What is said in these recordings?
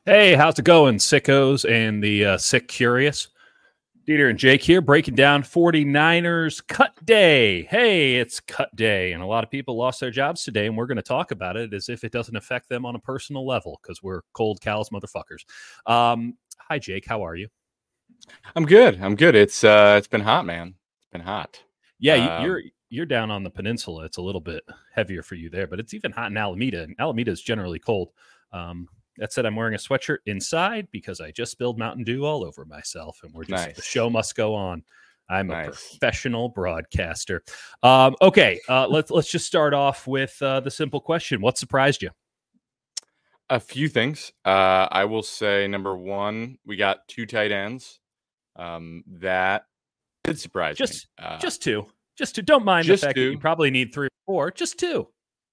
Hey, how's it going, sickos and the sick curious? Dieter and Jake here breaking down 49ers cut day. Hey, it's cut day, and a lot of people lost their jobs today, and we're going to talk about it as if it doesn't affect them on a personal level because we're cold, callous motherfuckers. Hi, Jake. How are you? I'm good. It's been hot, man. It's been hot. Yeah, Um, you're down on the peninsula. It's a little bit heavier for you there, but it's even hot in Alameda, and Alameda is generally cold. That said, I'm wearing a sweatshirt inside because I just spilled Mountain Dew all over myself, and the nice. show must go on. I'm a Nice. professional broadcaster. Okay, let's just start off with the simple question: what surprised you? A few things. I will say number one, we got 2 tight ends. That did surprise me. Just two. Don't mind the Just fact that two. you probably need 3 or 4. Just 2.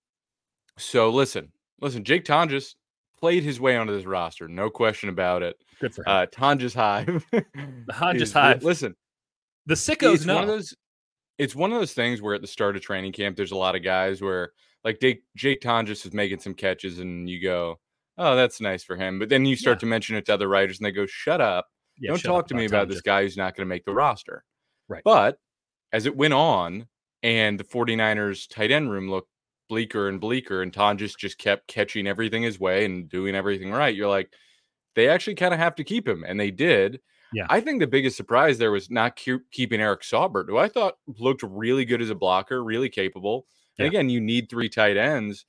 So listen. Jake Tonjes played his way onto this roster, no question about it. Good for him. Tonjes Hive. Tonjes Hive. Listen, the sickos know. It's one of those things where at the start of training camp, there's a lot of guys where like Jake Tonjes is making some catches, and you go, "Oh, that's nice for him." But then you start to mention it to other writers, and they go, "Shut up! Don't talk to me about this guy who's not going to make the roster." Right. But as it went on, and the 49ers tight end room looked bleaker and bleaker, and Tonjes just kept catching everything his way and doing everything right, you're like, they actually kind of have to keep him, and they did. Yeah. I think the biggest surprise there was not keeping Eric Saubert, who I thought looked really good as a blocker, really capable. And again, you need 3 tight ends.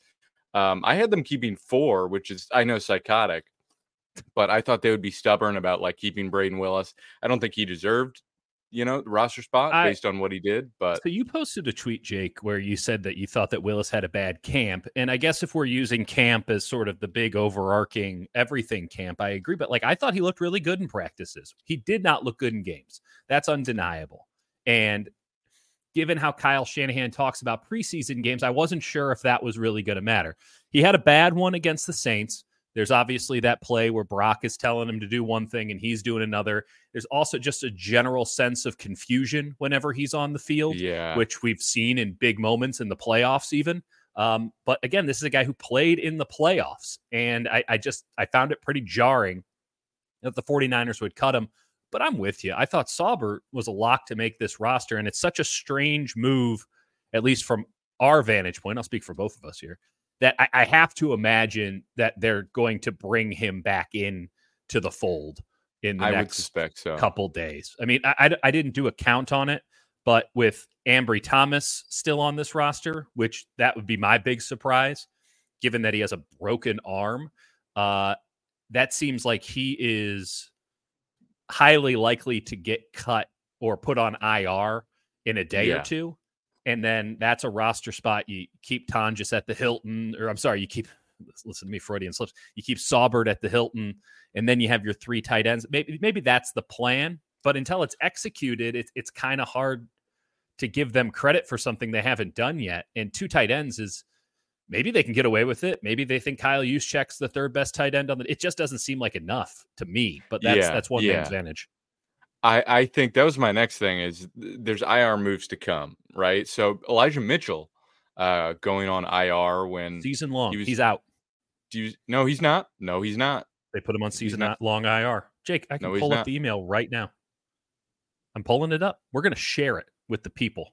I had them keeping 4, which is, I know, psychotic, but I thought they would be stubborn about like keeping Braden Willis. I don't think he deserved, the roster spot based on what he did. But so you posted a tweet, Jake, where you said that you thought that Willis had a bad camp. And I guess if we're using camp as sort of the big overarching everything camp, I agree. But like, I thought he looked really good in practices. He did not look good in games. That's undeniable. And given how Kyle Shanahan talks about preseason games, I wasn't sure if that was really going to matter. He had a bad one against the Saints. There's obviously that play where Brock is telling him to do one thing and he's doing another. There's also just a general sense of confusion whenever he's on the field, which we've seen in big moments in the playoffs even. But again, this is a guy who played in the playoffs. And I found it pretty jarring that the 49ers would cut him. But I'm with you. I thought Saubert was a lock to make this roster. And it's such a strange move, at least from our vantage point. I'll speak for both of us here, that I have to imagine that they're going to bring him back in to the fold in the next couple days. I mean, I didn't do a count on it, but with Ambry Thomas still on this roster, which that would be my big surprise, given that he has a broken arm, that seems like he is highly likely to get cut or put on IR in a day or two. And then that's a roster spot. You keep Tonjes at the Hilton, or I'm sorry, listen to me, Freudian slips. You keep Saubert at the Hilton, and then you have your 3 tight ends. Maybe that's the plan, but until it's executed, it's kind of hard to give them credit for something they haven't done yet. And 2 tight ends is maybe they can get away with it. Maybe they think Kyle Juszczyk's the 3rd best tight end on it just doesn't seem like enough to me, but that's one man's advantage. I think that was my next thing is there's IR moves to come, right? So Elijah Mitchell going on IR when season long. He's out. No, he's not. They put him on season long IR. Jake, I can pull up the email right now. I'm pulling it up. We're going to share it with the people.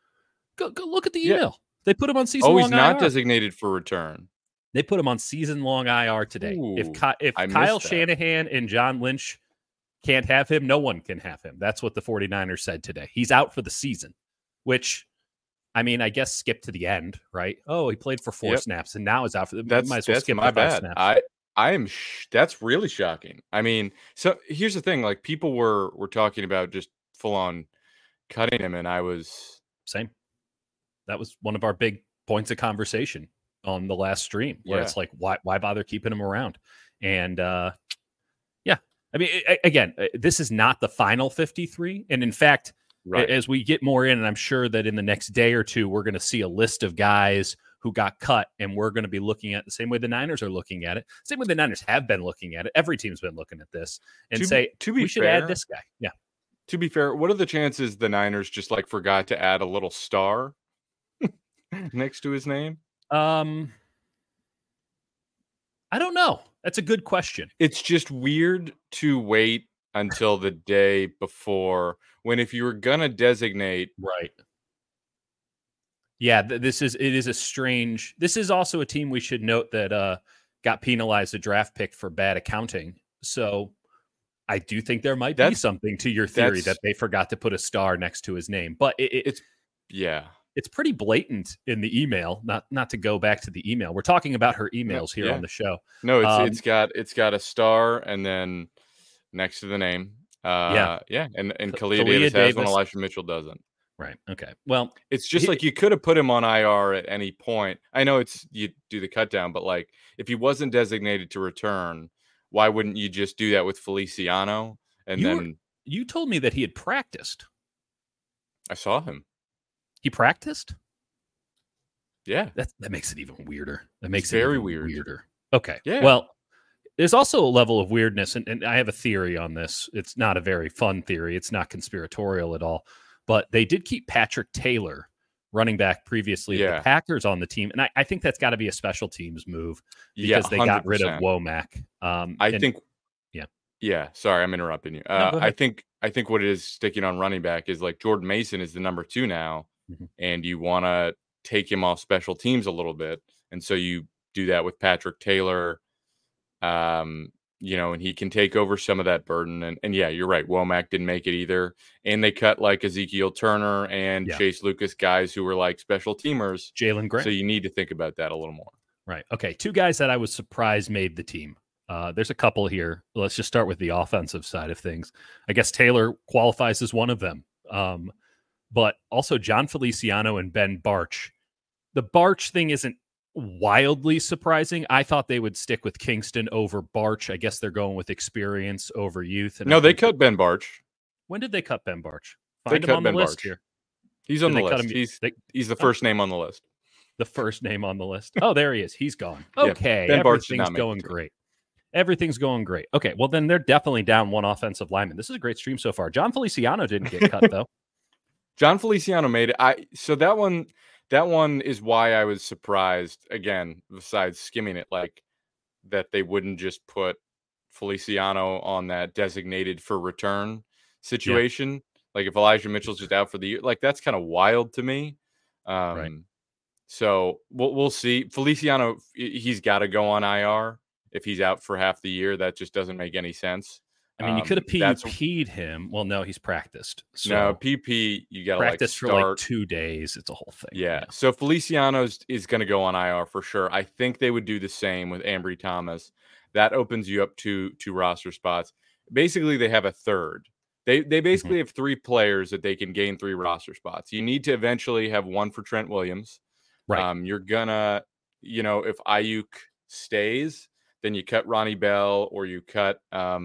Go look at the email. Yeah. They put him on season long IR. Oh, he's not designated for return. They put him on season long IR today. Ooh, if Kyle Shanahan and John Lynch can't have him, no one can have him. That's what the 49ers said today. He's out for the season, which, I mean, I guess skip to the end, right? Oh, he played for 4 snaps and now is out for the might as well skip my bad. Snaps. I am that's really shocking. I mean, so here's the thing, like people were talking about just full on cutting him, and I was same. That was one of our big points of conversation on the last stream where it's like, why bother keeping him around? And I mean, again, this is not the final 53. And in fact, as we get more in, and I'm sure that in the next day or two, we're going to see a list of guys who got cut, and we're going to be looking at the same way the Niners are looking at it, same way the Niners have been looking at it. Every team's been looking at this and we should add this guy. Yeah. To be fair, what are the chances the Niners just like forgot to add a little star next to his name? I don't know. That's a good question. It's just weird to wait until the day before when if you were going to designate. Right. Yeah, this is also a team we should note that got penalized a draft pick for bad accounting. So I do think there might be something to your theory that they forgot to put a star next to his name. But it's pretty blatant in the email. Not to go back to the email. We're talking about her emails here on the show. No, it's got a star and then next to the name. And Kalia Davis has one. Elijah Mitchell doesn't. Right. Okay. Well, it's just like you could have put him on IR at any point. I know you do the cut down, but like if he wasn't designated to return, why wouldn't you just do that with Feliciano? And you told me that he had practiced. I saw him. He practiced? Yeah. That makes it even weirder. That makes it very weirder. Okay. Yeah. Well, there's also a level of weirdness, and I have a theory on this. It's not a very fun theory. It's not conspiratorial at all. But they did keep Patrick Taylor, running back previously, the Packers on the team. And I think that's got to be a special teams move because they got rid of Womack. Yeah. Sorry, I'm interrupting you. I think what it is sticking on running back is like Jordan Mason is the number 2 now, and you want to take him off special teams a little bit. And so you do that with Patrick Taylor. And he can take over some of that burden. And yeah, you're right. Womack didn't make it either. And they cut like Ezekiel Turner and Chase Lucas, guys who were like special teamers. Jalen Grant. So you need to think about that a little more. Right. Okay. 2 guys that I was surprised made the team. There's a couple here. Let's just start with the offensive side of things. I guess Taylor qualifies as one of them. But also John Feliciano and Ben Bartch. The Bartch thing isn't wildly surprising. I thought they would stick with Kingston over Bartch. I guess they're going with experience over youth. And they cut Ben Bartch. When did they cut Ben Bartch? Find him on the list here. He's on the list. He's the first name on the list. The first name on the list. Oh, there he is. He's gone. Okay. Ben Bartch everything's going great. Everything's going great. Okay. Well, then they're definitely down one offensive lineman. This is a great stream so far. John Feliciano didn't get cut, though. John Feliciano made it. So that one is why I was surprised, again, besides skimming it, like that they wouldn't just put Feliciano on that designated for return situation. Yeah. Like if Elijah Mitchell's just out for the year, like that's kind of wild to me. Right. So we'll see. Feliciano, he's got to go on IR if he's out for half the year. That just doesn't make any sense. I mean, you could have PP'd him. Well, no, he's practiced. So no, PP, you got to practice for like 2 days. It's a whole thing. Yeah. So Feliciano is going to go on IR for sure. I think they would do the same with Ambry Thomas. That opens you up to 2 roster spots. Basically, they have a third. They basically have 3 players that they can gain 3 roster spots. You need to eventually have 1 for Trent Williams. Right. You're gonna, if Ayuk stays, then you cut Ronnie Bell or you cut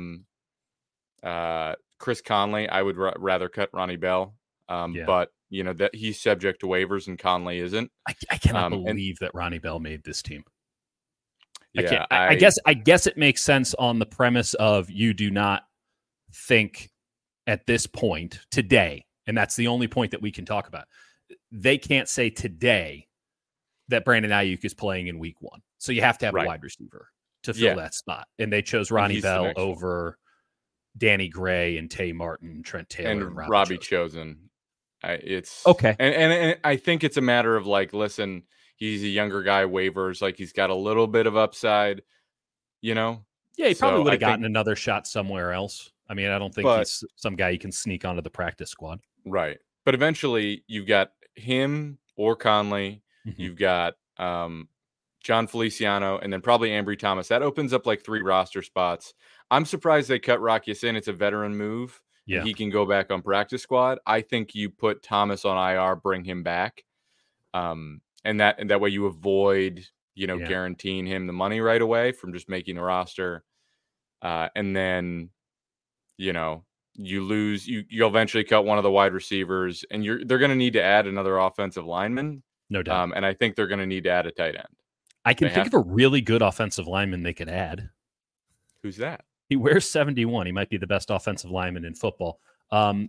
Chris Conley. I would rather cut Ronnie Bell. But that he's subject to waivers and Conley isn't. I cannot believe that Ronnie Bell made this team. Yeah, I guess it makes sense on the premise of you do not think at this point today, and that's the only point that we can talk about. They can't say today that Brandon Ayuk is playing in week 1. So you have to have a wide receiver to fill that spot. And they chose Ronnie Bell over Danny Gray and Tay Martin, Trent Taylor, and Robbie Chosen. It's okay. And I think it's a matter of like, listen, he's a younger guy, waivers, like he's got a little bit of upside, Yeah, he probably would have gotten another shot somewhere else. I mean, I don't think he's some guy you can sneak onto the practice squad. Right. But eventually you've got him or Conley. You've got John Feliciano, and then probably Ambry Thomas. That opens up like 3 roster spots. I'm surprised they cut Rock Ya-Sin. It's a veteran move. Yeah. He can go back on practice squad. I think you put Thomas on IR, bring him back. And that way you avoid, guaranteeing him the money right away from just making the roster. And then, you lose, you'll eventually cut one of the wide receivers, and they're going to need to add another offensive lineman. No doubt. And I think they're going to need to add a tight end. I can think of a really good offensive lineman they could add. Who's that? He wears 71. He might be the best offensive lineman in football. Pooney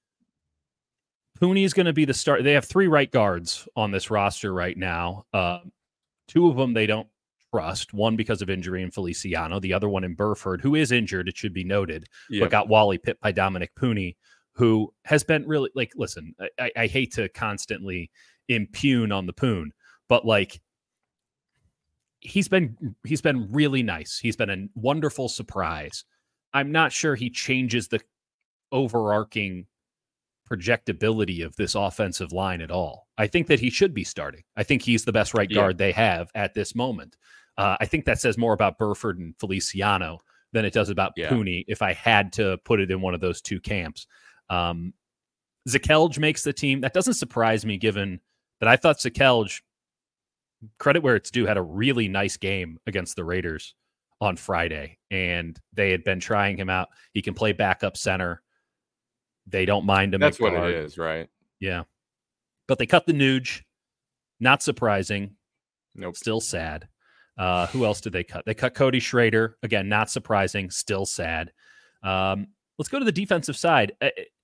is going to be the start. They have 3 right guards on this roster right now. 2 of them they don't trust, one because of injury in Feliciano, the other one in Burford, who is injured, it should be noted, Yeah. but got Wally pipped by Dominic Pooney, who has been really, like, listen, I hate to constantly impugn on the Poon, but like, he's been really nice. He's been a wonderful surprise. I'm not sure he changes the overarching projectability of this offensive line at all. I think that he should be starting. I think he's the best right guard they have at this moment. I think that says more about Burford and Feliciano than it does about Pooney, if I had to put it in one of those two camps. Zakelj makes the team. That doesn't surprise me, given that I thought Zakelj, credit where it's due, had a really nice game against the Raiders on Friday, and they had been trying him out. He can play backup center. They don't mind him. That's what it is, right? Yeah. But they cut the Nuge. Not surprising. Nope. Still sad. Who else did they cut? They cut Cody Schrader. Again, not surprising. Still sad. Let's go to the defensive side.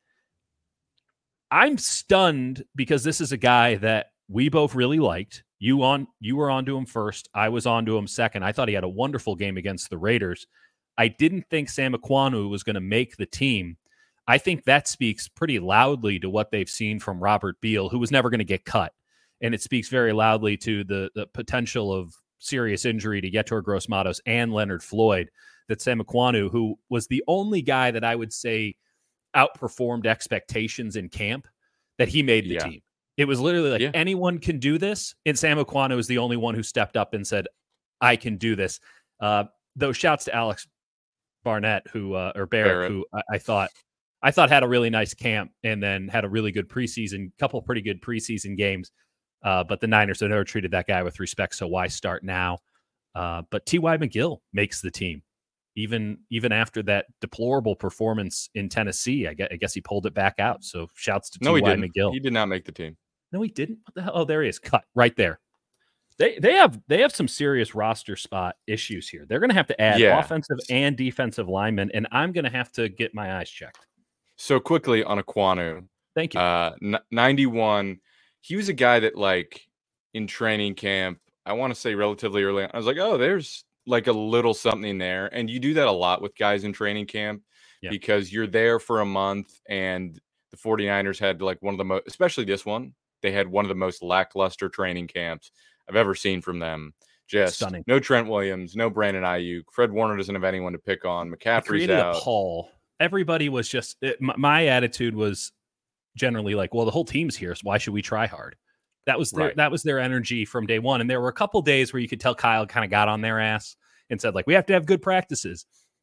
I'm stunned because this is a guy that we both really liked. You were onto him first. I was onto him second. I thought he had a wonderful game against the Raiders. I didn't think Sam Ekwonu was going to make the team. I think that speaks pretty loudly to what they've seen from Robert Beal, who was never going to get cut. And it speaks very loudly to the potential of serious injury to Yetur Gross-Matos and Leonard Floyd, that Sam Ekwonu, who was the only guy that I would say outperformed expectations in camp, that he made the team. It was literally like anyone can do this. And Sam Ekwonu is the only one who stepped up and said, I can do this. Though shouts to Alex Barnett, Barrett, who I thought had a really nice camp and then had a really good preseason, couple pretty good preseason games. But the Niners have never treated that guy with respect, so why start now? But T.Y. McGill makes the team, even after that deplorable performance in Tennessee. I guess he pulled it back out. So shouts to T.Y. McGill. He did not make the team. No, he didn't. What the hell? Oh, there he is. Cut right there. They have some serious roster spot issues here. They're going to have to add offensive and defensive linemen, and I'm going to have to get my eyes checked. So quickly on Ekwonu. Thank you. 91. He was a guy that, like, in training camp, I want to say relatively early on, I was like, oh, there's like a little something there. And you do that a lot with guys in training camp because you're there for a month, and the 49ers had like one of the most, especially this one, they had one of the most lackluster training camps I've ever seen from them. Just stunning. No Trent Williams, no Brandon Ayuk. Fred Warner doesn't have anyone to pick on. McCaffrey's out. A Paul. Everybody was just my attitude was generally like, well, the whole team's here, so why should we try hard? That was their energy from day one. And there were a couple days where you could tell Kyle kind of got on their ass and said, like, we have to have good practices.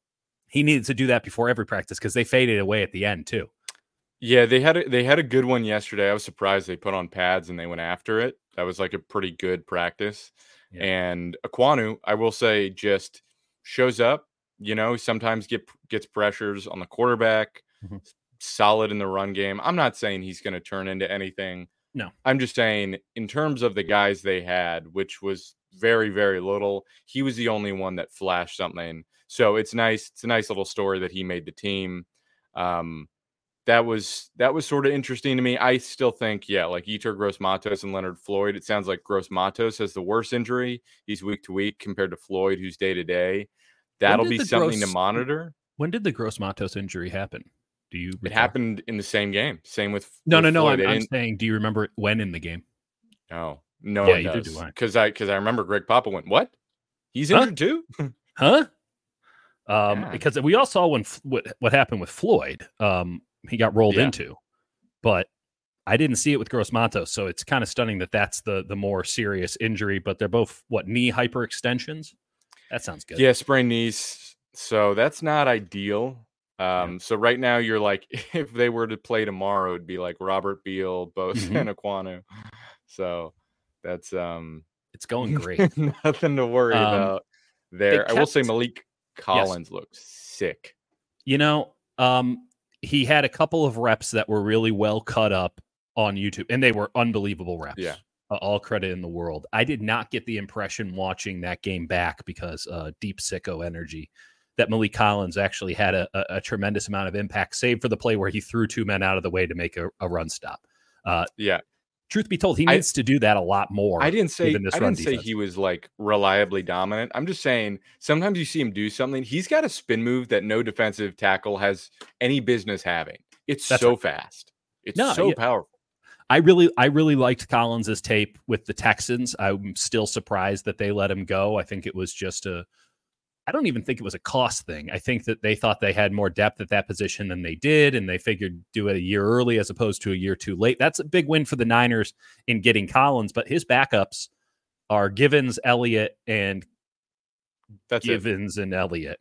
He needed to do that before every practice because they faded away at the end too. Yeah, they had a good one yesterday. I was surprised they put on pads and they went after it. That was like a pretty good practice. Yeah. And Ekwonu, I will say, just shows up. You know, sometimes gets pressures on the quarterback. Mm-hmm. Solid in the run game. I'm not saying he's going to turn into anything. No. I'm just saying in terms of the guys they had, which was very, very little, he was the only one that flashed something. So it's nice. It's a nice little story that he made the team. That was sort of interesting to me. I still think, like Yetur Gross-Matos and Leonard Floyd, it sounds like Gross-Matos has the worst injury. He's week to week compared to Floyd, who's day to day. That'll be something to monitor. When did the Gross-Matos injury happen? Do you recall? It happened in the same game. Same with No. I'm saying, do you remember when in the game? No, yeah, it does. Because I remember Greg Papa went, what? He's injured too? Huh? Because we all saw what happened with Floyd. He got rolled into, but I didn't see it with Gross-Matos. So it's kind of stunning that that's the more serious injury. But they're both knee hyperextensions. That sounds good. Yeah, sprained knees. So that's not ideal. So right now you're like, if they were to play tomorrow, it'd be like Robert Beal, Bosa, and Ekwonu. So that's it's going great. Nothing to worry about there. I will say Malik Collins looks sick. You know, he had a couple of reps that were really well cut up on YouTube, and they were unbelievable reps. Yeah. All credit in the world. I did not get the impression watching that game back because deep sicko energy that Malik Collins actually had a tremendous amount of impact, save for the play where he threw two men out of the way to make a run stop. truth be told, he needs to do that a lot more. I didn't say defense. he was like reliably dominant. I'm just saying sometimes you see him do something. He's got a spin move that no defensive tackle has any business having. That's so right. Fast. It's powerful. I really liked Collins's tape with the Texans. I'm still surprised that they let him go. I think it was just I don't even think it was a cost thing. I think that they thought they had more depth at that position than they did, and they figured do it a year early as opposed to a year too late. That's a big win for the Niners in getting Collins, but his backups are Givens, Elliott, and Givens and Elliott.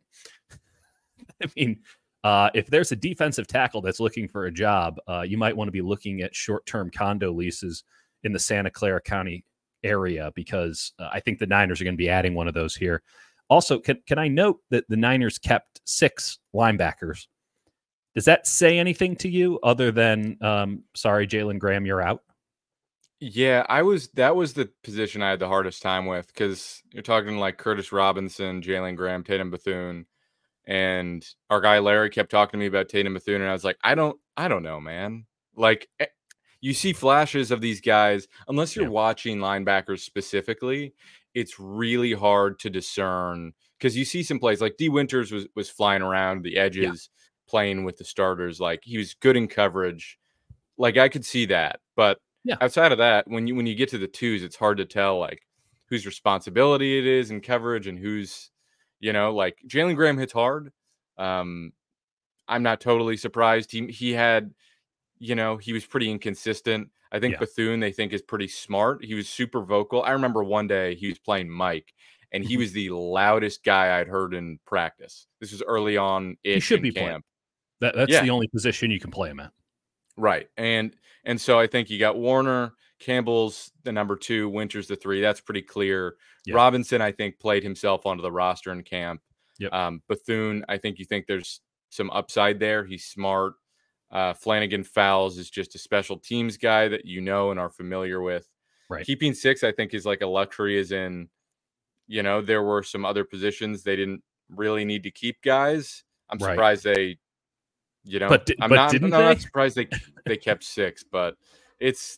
I mean, if there's a defensive tackle that's looking for a job, you might want to be looking at short-term condo leases in the Santa Clara County area, because I think the Niners are going to be adding one of those here. Also, can I note that the Niners kept 6 linebackers? Does that say anything to you other than, sorry, Jalen Graham, you're out? Yeah, that was the position I had the hardest time with, because you're talking like Curtis Robinson, Jalen Graham, Tatum Bethune, and our guy Larry kept talking to me about Tatum Bethune, and I was like, I don't know, man. Like, you see flashes of these guys, unless you're watching linebackers specifically, it's really hard to discern, because you see some plays like D Winters was flying around the edges, playing with the starters. Like, he was good in coverage. Like, I could see that, but outside of that, when you get to the twos, it's hard to tell like whose responsibility it is in coverage and who's, like Jalen Graham hits hard. I'm not totally surprised. He had, he was pretty inconsistent. I think Bethune, they think, is pretty smart. He was super vocal. I remember one day he was playing Mike, and he was the loudest guy I'd heard in practice. This was early on. He should be camp. That's the only position you can play him at. Right. And so I think you got Warner, Campbell's the number 2, Winters the 3. That's pretty clear. Yep. Robinson, I think, played himself onto the roster in camp. Yep. Bethune, I think you think there's some upside there. He's smart. Flanagan Fowles is just a special teams guy that and are familiar with. Right. Keeping 6, I think, is like a luxury, as in, there were some other positions they didn't really need to keep guys. I'm surprised they, I'm not surprised they kept 6, but it's,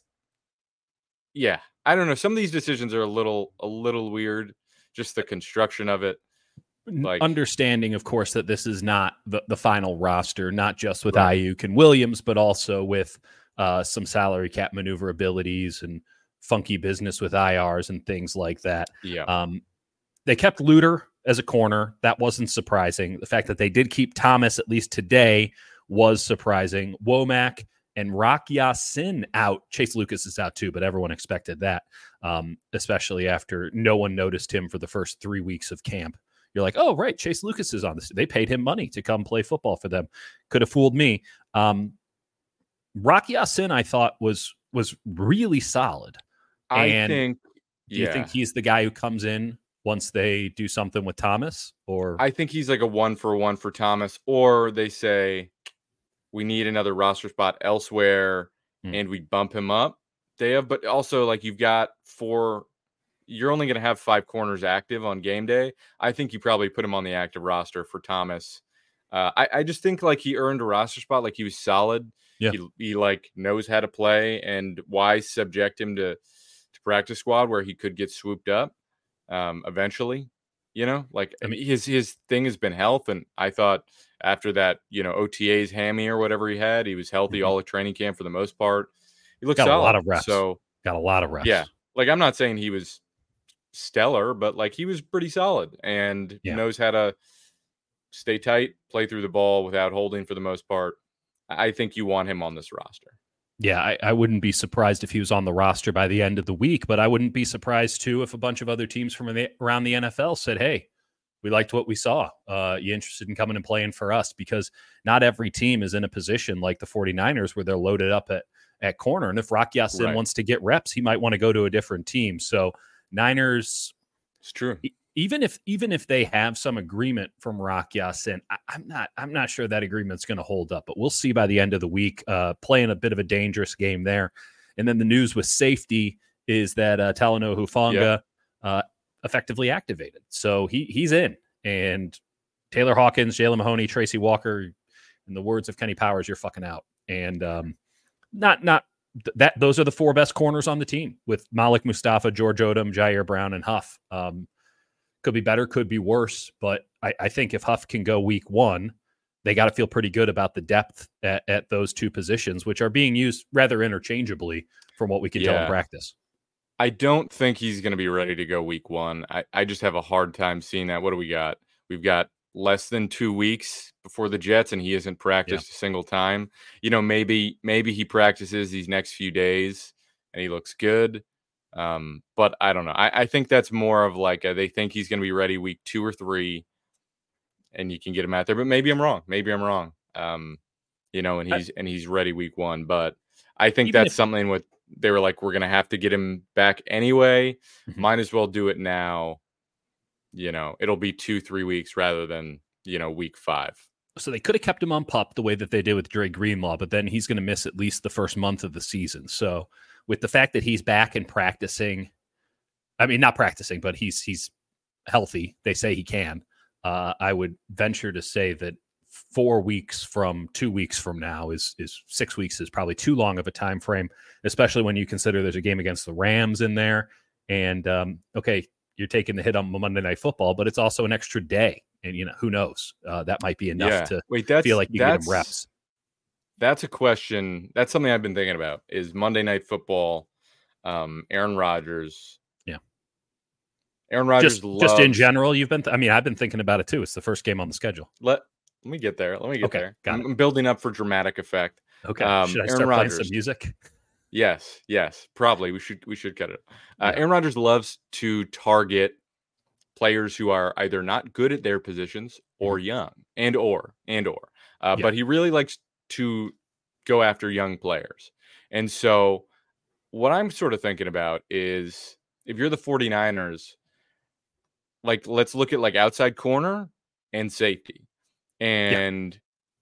I don't know. Some of these decisions are a little weird, just the construction of it. Like, understanding, of course, that this is not the final roster, not just with Ayuk and Williams, but also with some salary cap maneuverabilities and funky business with IRs and things like that. Yeah. They kept Luter as a corner. That wasn't surprising. The fact that they did keep Thomas, at least today, was surprising. Womack and Rock Ya-Sin out. Chase Lucas is out too, but everyone expected that, especially after no one noticed him for the first 3 weeks of camp. You're like, oh, right, Chase Lucas is on this. They paid him money to come play football for them. Could have fooled me. Rock Ya-Sin, I thought, was really solid. Do you think he's the guy who comes in once they do something with Thomas? Or I think he's like a 1-for-1 for Thomas, or they say we need another roster spot elsewhere and we bump him up. But also, like, you've got 4. You're only going to have 5 corners active on game day. I think you probably put him on the active roster for Thomas. I just think like he earned a roster spot. Like, he was solid. Yeah. He like knows how to play, and why subject him to practice squad where he could get swooped up eventually. Like, I mean, his thing has been health, and I thought after that, OTA's hammy or whatever he had, he was healthy all of training camp for the most part. He looked solid. A lot of reps. So got a lot of reps. Yeah. Like, I'm not saying he was stellar, but like, he was pretty solid and knows how to stay tight, play through the ball without holding for the most part. I think you want him on this roster. Yeah, I wouldn't be surprised if he was on the roster by the end of the week, but I wouldn't be surprised too if a bunch of other teams from around the NFL said, hey, we liked what we saw. You interested in coming and playing for us? Because not every team is in a position like the 49ers where they're loaded up at corner. And if Rock Ya-Sin wants to get reps, he might want to go to a different team. So Niners, it's true. Even if they have some agreement from Rock Ya-Sin, I'm not sure that agreement's going to hold up, but we'll see by the end of the week. Playing a bit of a dangerous game there. And then the news with safety is that Talanoa Hufanga effectively activated. So he's in. And Taylor Hawkins, Jalen Mahoney, Tracy Walker, in the words of Kenny Powers, you're fucking out. And not those are the 4 best corners on the team with Malik Mustafa, George Odom, Jair Brown, and Huff. Could be better, could be worse, but I think if Huff can go week 1, they got to feel pretty good about the depth at those 2 positions, which are being used rather interchangeably from what we can tell in practice. I don't think he's going to be ready to go week 1. I just have a hard time seeing that. What do we got? We've got less than 2 weeks before the Jets, and he hasn't practiced a single time. Maybe he practices these next few days and he looks good. But I don't know. I think that's more of like they think he's going to be ready week 2 or 3, and you can get him out there. But maybe I'm wrong. And he's ready week 1. But I think that's something with they were like, we're going to have to get him back anyway. Mm-hmm. Might as well do it now. It'll be 2-3 weeks rather than week 5. So they could have kept him on PUP the way that they did with Dre Greenlaw, but then he's going to miss at least the first month of the season. So with the fact that he's back and practicing, I mean, not practicing, but he's healthy. They say he can. I would venture to say that 4 weeks from 2 weeks from now is 6 weeks is probably too long of a time frame, especially when you consider there's a game against the Rams in there. And okay, you're taking the hit on Monday Night Football, but it's also an extra day. And, who knows? That might be enough to feel like you get him reps. That's a question. That's something I've been thinking about is Monday Night Football, Aaron Rodgers. Yeah. Aaron Rodgers just in general, I've been thinking about it too. It's the first game on the schedule. Let me get there. Okay, there. I'm building up for dramatic effect. Okay. Should I start playing some music? Yes, probably. We should cut it. Aaron Rodgers loves to target players who are either not good at their positions or young or. But he really likes to go after young players. And so what I'm sort of thinking about is if you're the 49ers, like let's look at like outside corner and safety. And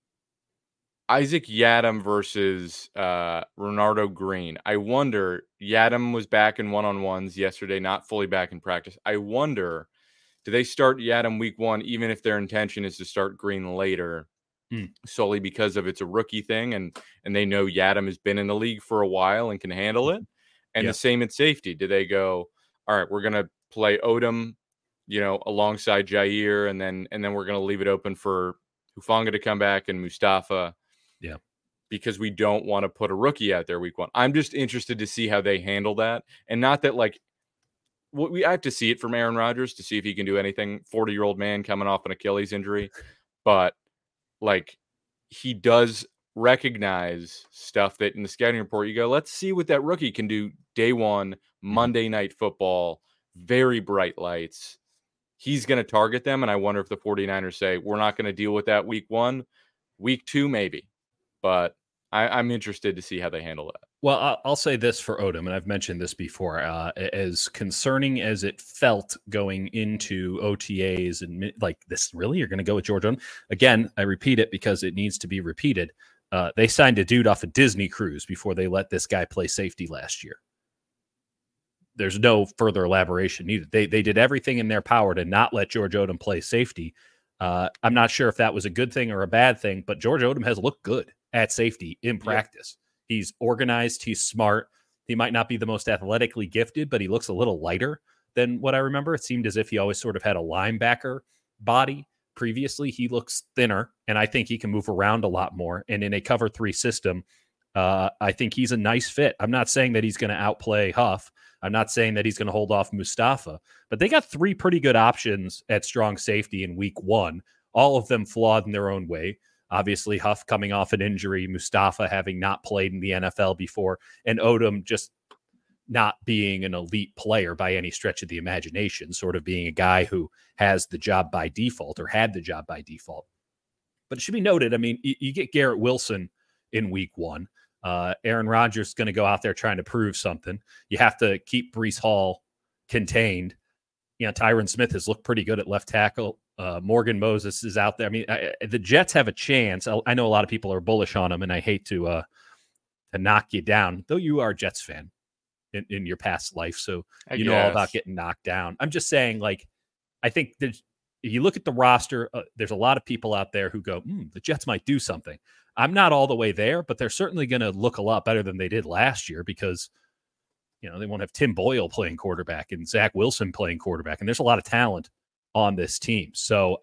Isaac Yiadom versus Renardo Green. I wonder, Yiadom was back in one-on-ones yesterday, not fully back in practice. I wonder, do they start Yiadom week 1, even if their intention is to start Green later, solely because of it's a rookie thing, and they know Yiadom has been in the league for a while and can handle it? And the same at safety. Do they go, all right, we're going to play Odom, alongside Jair, and then we're going to leave it open for Hufanga to come back and Mustafa? Yeah. Because we don't want to put a rookie out there week 1. I'm just interested to see how they handle that. And not that I have to see it from Aaron Rodgers to see if he can do anything. 40-year-old man coming off an Achilles injury. But he does recognize stuff that in the scouting report, you go, let's see what that rookie can do day 1, Monday Night Football, very bright lights. He's going to target them. And I wonder if the 49ers say, we're not going to deal with that week 1, week 2, maybe. But I'm interested to see how they handle that. Well, I'll say this for Odom, and I've mentioned this before, as concerning as it felt going into OTAs and this, really, you're going to go with George Odom? Again, I repeat it because it needs to be repeated. They signed a dude off a Disney cruise before they let this guy play safety last year. There's no further elaboration needed. They did everything in their power to not let George Odom play safety. I'm not sure if that was a good thing or a bad thing, but George Odom has looked good at safety in practice. Yeah. He's organized. He's smart. He might not be the most athletically gifted, but he looks a little lighter than what I remember. It seemed as if he always sort of had a linebacker body. Previously, he looks thinner, and I think he can move around a lot more. And in a cover 3 system, I think he's a nice fit. I'm not saying that he's going to outplay Huff. I'm not saying that he's going to hold off Mustafa, but they got 3 pretty good options at strong safety in week 1, all of them flawed in their own way. Obviously, Huff coming off an injury, Mustafa having not played in the NFL before, and Odom just not being an elite player by any stretch of the imagination, sort of being a guy who has the job by default or had the job by default. But it should be noted, I mean, you get Garrett Wilson in week 1. Aaron Rodgers is going to go out there trying to prove something. You have to keep Breece Hall contained. Tyron Smith has looked pretty good at left tackle. Morgan Moses is out there. I mean, the Jets have a chance. I know a lot of people are bullish on them, and I hate to knock you down, though you are a Jets fan in your past life, so you know all about getting knocked down. I'm just saying, I think there's, you look at the roster, there's a lot of people out there who go, the Jets might do something. I'm not all the way there, but they're certainly going to look a lot better than they did last year because, they won't have Tim Boyle playing quarterback and Zach Wilson playing quarterback. And there's a lot of talent on this team. So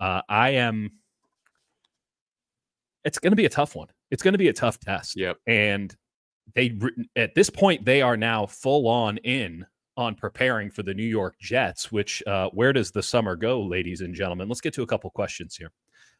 it's going to be a tough one. It's going to be a tough test. Yep. And at this point, they are now full on preparing for the New York Jets, which where does the summer go, ladies and gentlemen? Let's get to a couple questions here.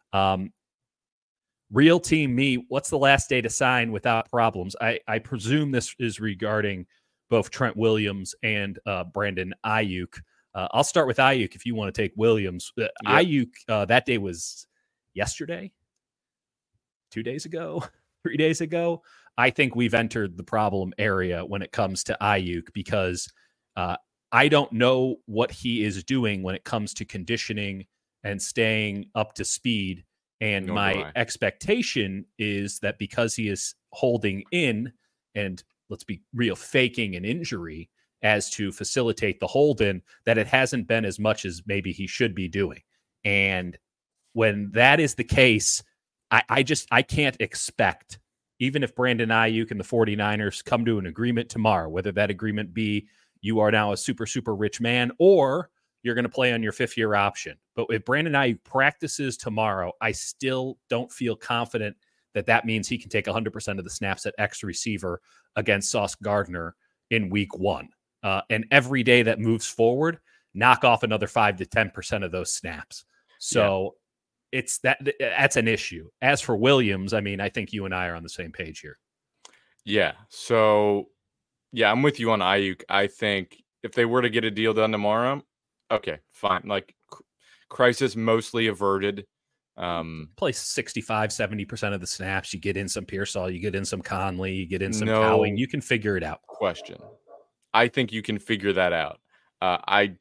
Real Team Me, what's the last day to sign without problems? I presume this is regarding both Trent Williams and Brandon Ayuk. I'll start with Ayuk if you want to take Williams. Ayuk, that day was yesterday, 2 days ago, 3 days ago. I think we've entered the problem area when it comes to Ayuk because I don't know what he is doing when it comes to conditioning and staying up to speed. And my expectation is that because he is holding in and let's be real, faking an injury as to facilitate the hold in, that it hasn't been as much as maybe he should be doing. And when that is the case, I can't expect, even if Brandon Ayuk and the 49ers come to an agreement tomorrow, whether that agreement be you are now a super, super rich man or you're going to play on your 5th-year option. But if Brandon Ayuk practices tomorrow, I still don't feel confident that means he can take 100% of the snaps at X receiver against Sauce Gardner in week 1. And every day that moves forward, knock off another 5 to 10% of those snaps. So that's an issue. As for Williams, I think you and I are on the same page here. Yeah. So, I'm with you on Ayuk. I think if they were to get a deal done tomorrow, okay, fine. Like crisis mostly averted. Play 65-70% of the snaps. You get in some Pearsall, you get in some Conley, you get in some Cowing. You can figure it out. Question. I think you can figure that out. I'm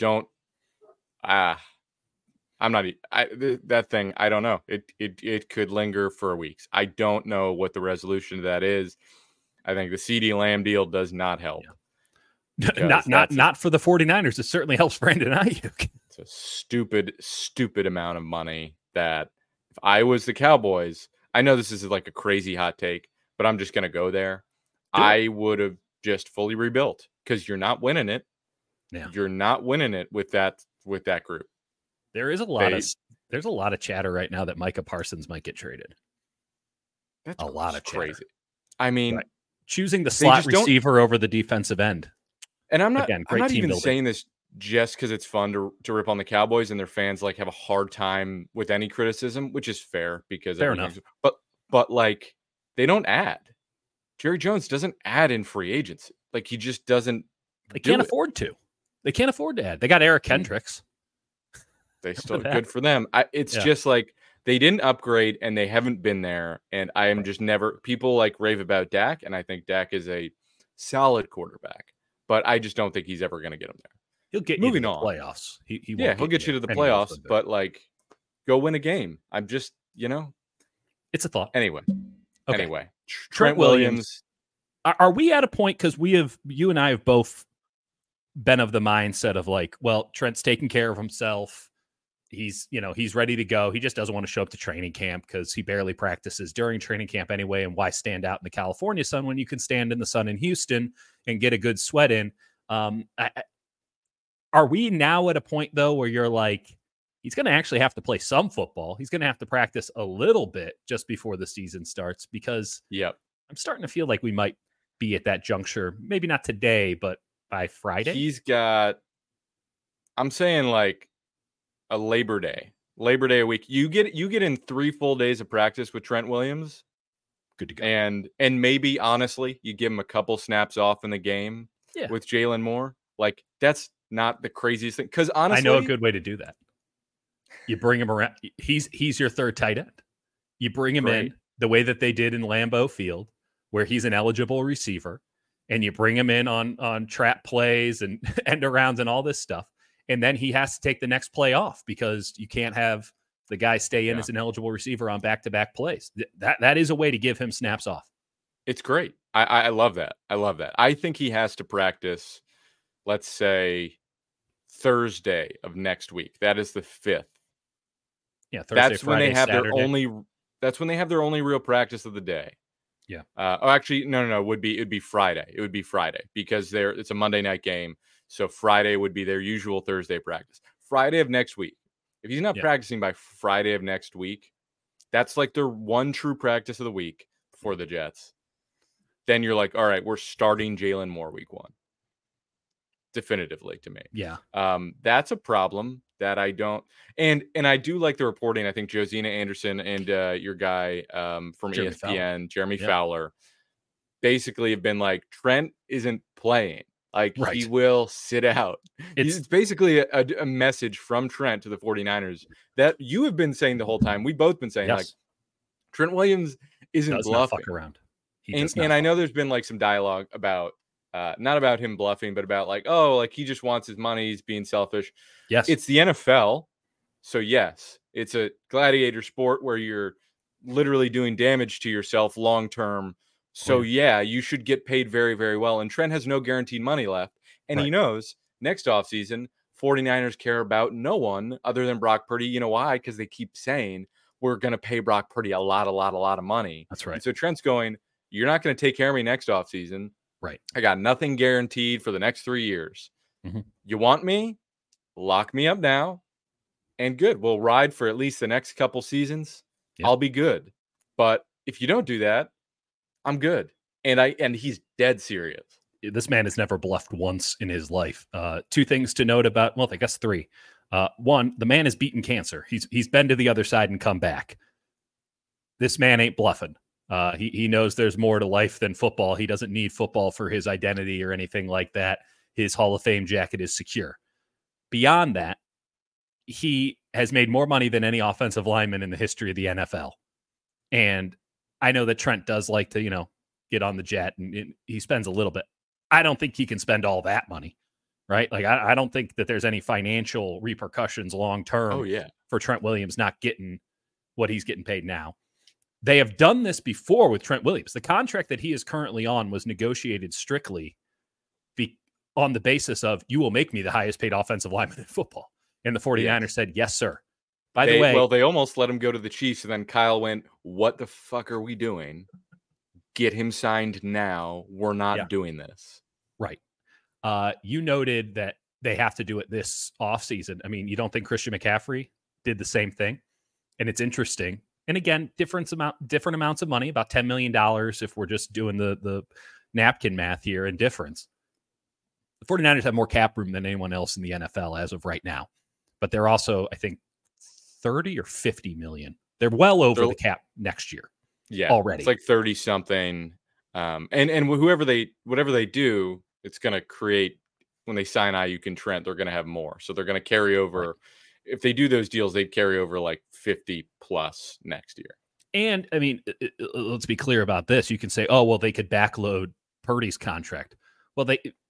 not. That thing. I don't know. It could linger for weeks. I don't know what the resolution to that is. I think the CeeDee Lamb deal does not help. Yeah. Not for the 49ers. It certainly helps Brandon Ayuk. It's a stupid amount of money that if I was the Cowboys, I know this is like a crazy hot take, but I'm just going to go there. I would have just fully rebuilt because you're not winning it. Yeah. You're not winning it with that group. There's a lot of chatter right now that Micah Parsons might get traded. That's a lot of crazy. Chatter. I mean, right. Choosing the slot receiver over the defensive end. And I'm not even saying this just because it's fun to rip on the Cowboys and their fans like have a hard time with any criticism, which is fair because fair enough. But like they don't add. Jerry Jones doesn't add in free agency. Like he just doesn't. They can't afford to. They can't afford to add. They got Eric Kendricks. They still good for them. It's just like they didn't upgrade and they haven't been there. And I am just never. People like rave about Dak, and I think Dak is a solid quarterback, but I just don't think he's ever going to get him there. He'll get you to the playoffs. He'll get you to the playoffs, but like, go win a game. I'm just, it's a thought. Anyway, Trent Williams. Are we at a point because you and I have both been of the mindset of like, well, Trent's taking care of himself. He's ready to go. He just doesn't want to show up to training camp because he barely practices during training camp anyway. And why stand out in the California sun when you can stand in the sun in Houston and get a good sweat in? Are we now at a point, though, where you're like, he's going to actually have to play some football. He's going to have to practice a little bit just before the season starts because I'm starting to feel like we might be at that juncture. Maybe not today, but by Friday. He's got, I'm saying like a Labor Day a week. You get in 3 full days of practice with Trent Williams. Good to go. And maybe, honestly, you give him a couple snaps off in the game with Jalen Moore. Like, that's not the craziest thing. Because honestly, I know a good way to do that. You bring him around. He's your third tight end. You bring him in the way that they did in Lambeau Field, where he's an eligible receiver, and you bring him in on trap plays and end arounds and all this stuff. And then he has to take the next play off because you can't have the guy stay in as an eligible receiver on back-to-back plays. That is a way to give him snaps off. It's great. I love that. I think he has to practice, let's say, Thursday of next week. That is the 5th. Yeah, Thursday, That's when Friday, they have Saturday. their only real practice of the day. Yeah. Actually, no. It'd be Friday. It would be Friday because it's a Monday night game. So Friday would be their usual Thursday practice. Friday of next week. If he's not practicing by Friday of next week, that's like their one true practice of the week for the Jets. Then you're like, all right, we're starting Jalen Moore week 1. Definitively to me. Yeah. That's a problem that I don't. And I do like the reporting. I think Josina Anderson and your guy from Jeremy ESPN, Fowler. Jeremy Fowler, basically have been like, Trent isn't playing. Like, he will sit out. It's basically a message from Trent to the 49ers that you have been saying the whole time. We've both been saying, like, Trent Williams isn't bluffing. Not fuck around. And I know there's been like some dialogue about, not about him bluffing, but about like, oh, like he just wants his money. He's being selfish. Yes. It's the NFL. So yes, it's a gladiator sport where you're literally doing damage to yourself long-term. So yeah, you should get paid very, very well. And Trent has no guaranteed money left. And he knows next offseason, 49ers care about no one other than Brock Purdy. You know why? Because they keep saying we're going to pay Brock Purdy a lot of money. That's right. And so Trent's going, you're not going to take care of me next offseason. Right. I got nothing guaranteed for the next 3 years. Mm-hmm. You want me? Lock me up now. And good. We'll ride for at least the next couple seasons. Yeah. I'll be good. But if you don't do that, I'm good. And he's dead serious. This man has never bluffed once in his life. 2 things to note about, well, I guess 3. 1, the man has beaten cancer. He's been to the other side and come back. This man ain't bluffing. He knows there's more to life than football. He doesn't need football for his identity or anything like that. His Hall of Fame jacket is secure. Beyond that, he has made more money than any offensive lineman in the history of the NFL. And I know that Trent does like to, get on the jet and he spends a little bit. I don't think he can spend all that money, right? Like, I don't think that there's any financial repercussions long-term for Trent Williams not getting what he's getting paid now. They have done this before with Trent Williams. The contract that he is currently on was negotiated strictly on the basis of, you will make me the highest paid offensive lineman in football. And the 49ers said, yes, sir. By the way, they almost let him go to the Chiefs. And then Kyle went, what the fuck are we doing? Get him signed now. We're not doing this. Right. You noted that they have to do it this offseason. I mean, you don't think Christian McCaffrey did the same thing? And it's interesting. And again, different amounts of money, about $10 million if we're just doing the napkin math here and difference. The 49ers have more cap room than anyone else in the NFL as of right now. But they're also, I think, 30 or 50 million. They're well over the cap next year. Yeah, already. It's like 30 something. And whatever they do, it's going to create, when they sign Ayuk and Trent, they're going to have more. So they're going to carry over. Right. If they do those deals, they'd carry over like 50 plus next year. And I mean, let's be clear about this. You can say, oh, well, they could backload Purdy's contract. Well,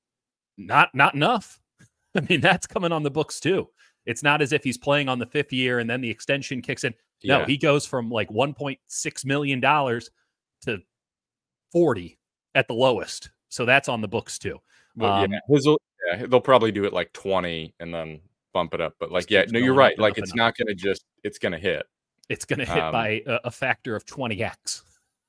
not enough. I mean, that's coming on the books too. It's not as if he's playing on the 5th year and then the extension kicks in. No, he goes from like $1.6 million to 40 at the lowest. So that's on the books too. Well, they'll probably do it like 20 and then bump it up. But like, you're right. Like, it's not going to it's going to hit. It's going to hit by a factor of 20x,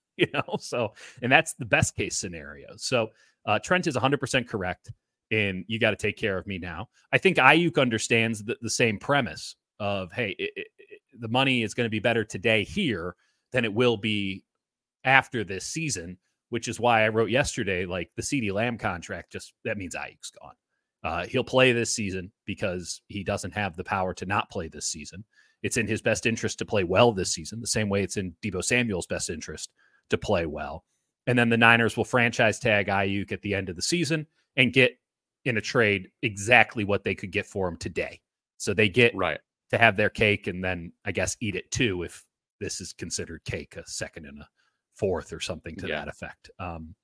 so, and that's the best case scenario. So Trent is 100% correct. And you got to take care of me now. I think Ayuk understands the same premise of, hey, the money is going to be better today here than it will be after this season, which is why I wrote yesterday, like the CeeDee Lamb contract, that means Ayuk's gone. He'll play this season because he doesn't have the power to not play this season. It's in his best interest to play well this season, the same way it's in Deebo Samuel's best interest to play well. And then the Niners will franchise tag Ayuk at the end of the season and get in a trade exactly what they could get for him today. So they get to have their cake and then I guess eat it too, if this is considered cake, a second and a fourth or something to that effect.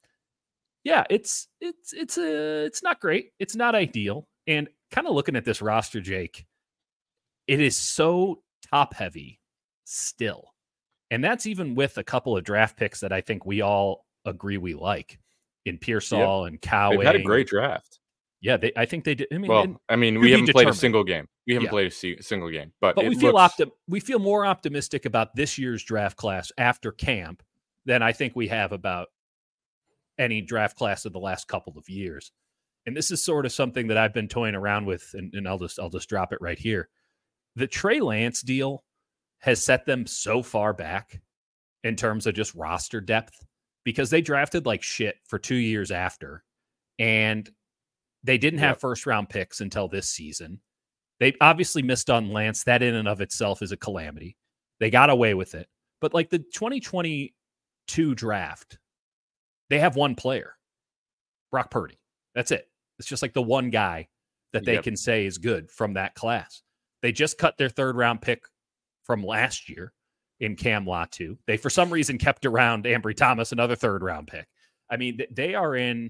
It's not great. It's not ideal. And kind of looking at this roster, Jake, it is so top heavy still. And that's even with a couple of draft picks that I think we all agree we like in Pearsall and Coway. They've had a great draft. Yeah, I think they did. I mean, we haven't played a single game. We haven't Yeah. played a single game, but we feel more optimistic about this year's draft class after camp than I think we have about any draft class of the last couple of years. And this is sort of something that I've been toying around with, and I'll just drop it right here. The Trey Lance deal has set them so far back in terms of just roster depth because they drafted like shit for 2 years after, and they didn't have first-round picks until this season. They obviously missed on Lance. That in and of itself is a calamity. They got away with it. But like the 2022 draft, they have one player, Brock Purdy. That's it. It's just like the one guy that they can say is good from that class. They just cut their third-round pick from last year in Cam Latu. They, for some reason, kept around Ambry Thomas, another third-round pick. I mean, they're in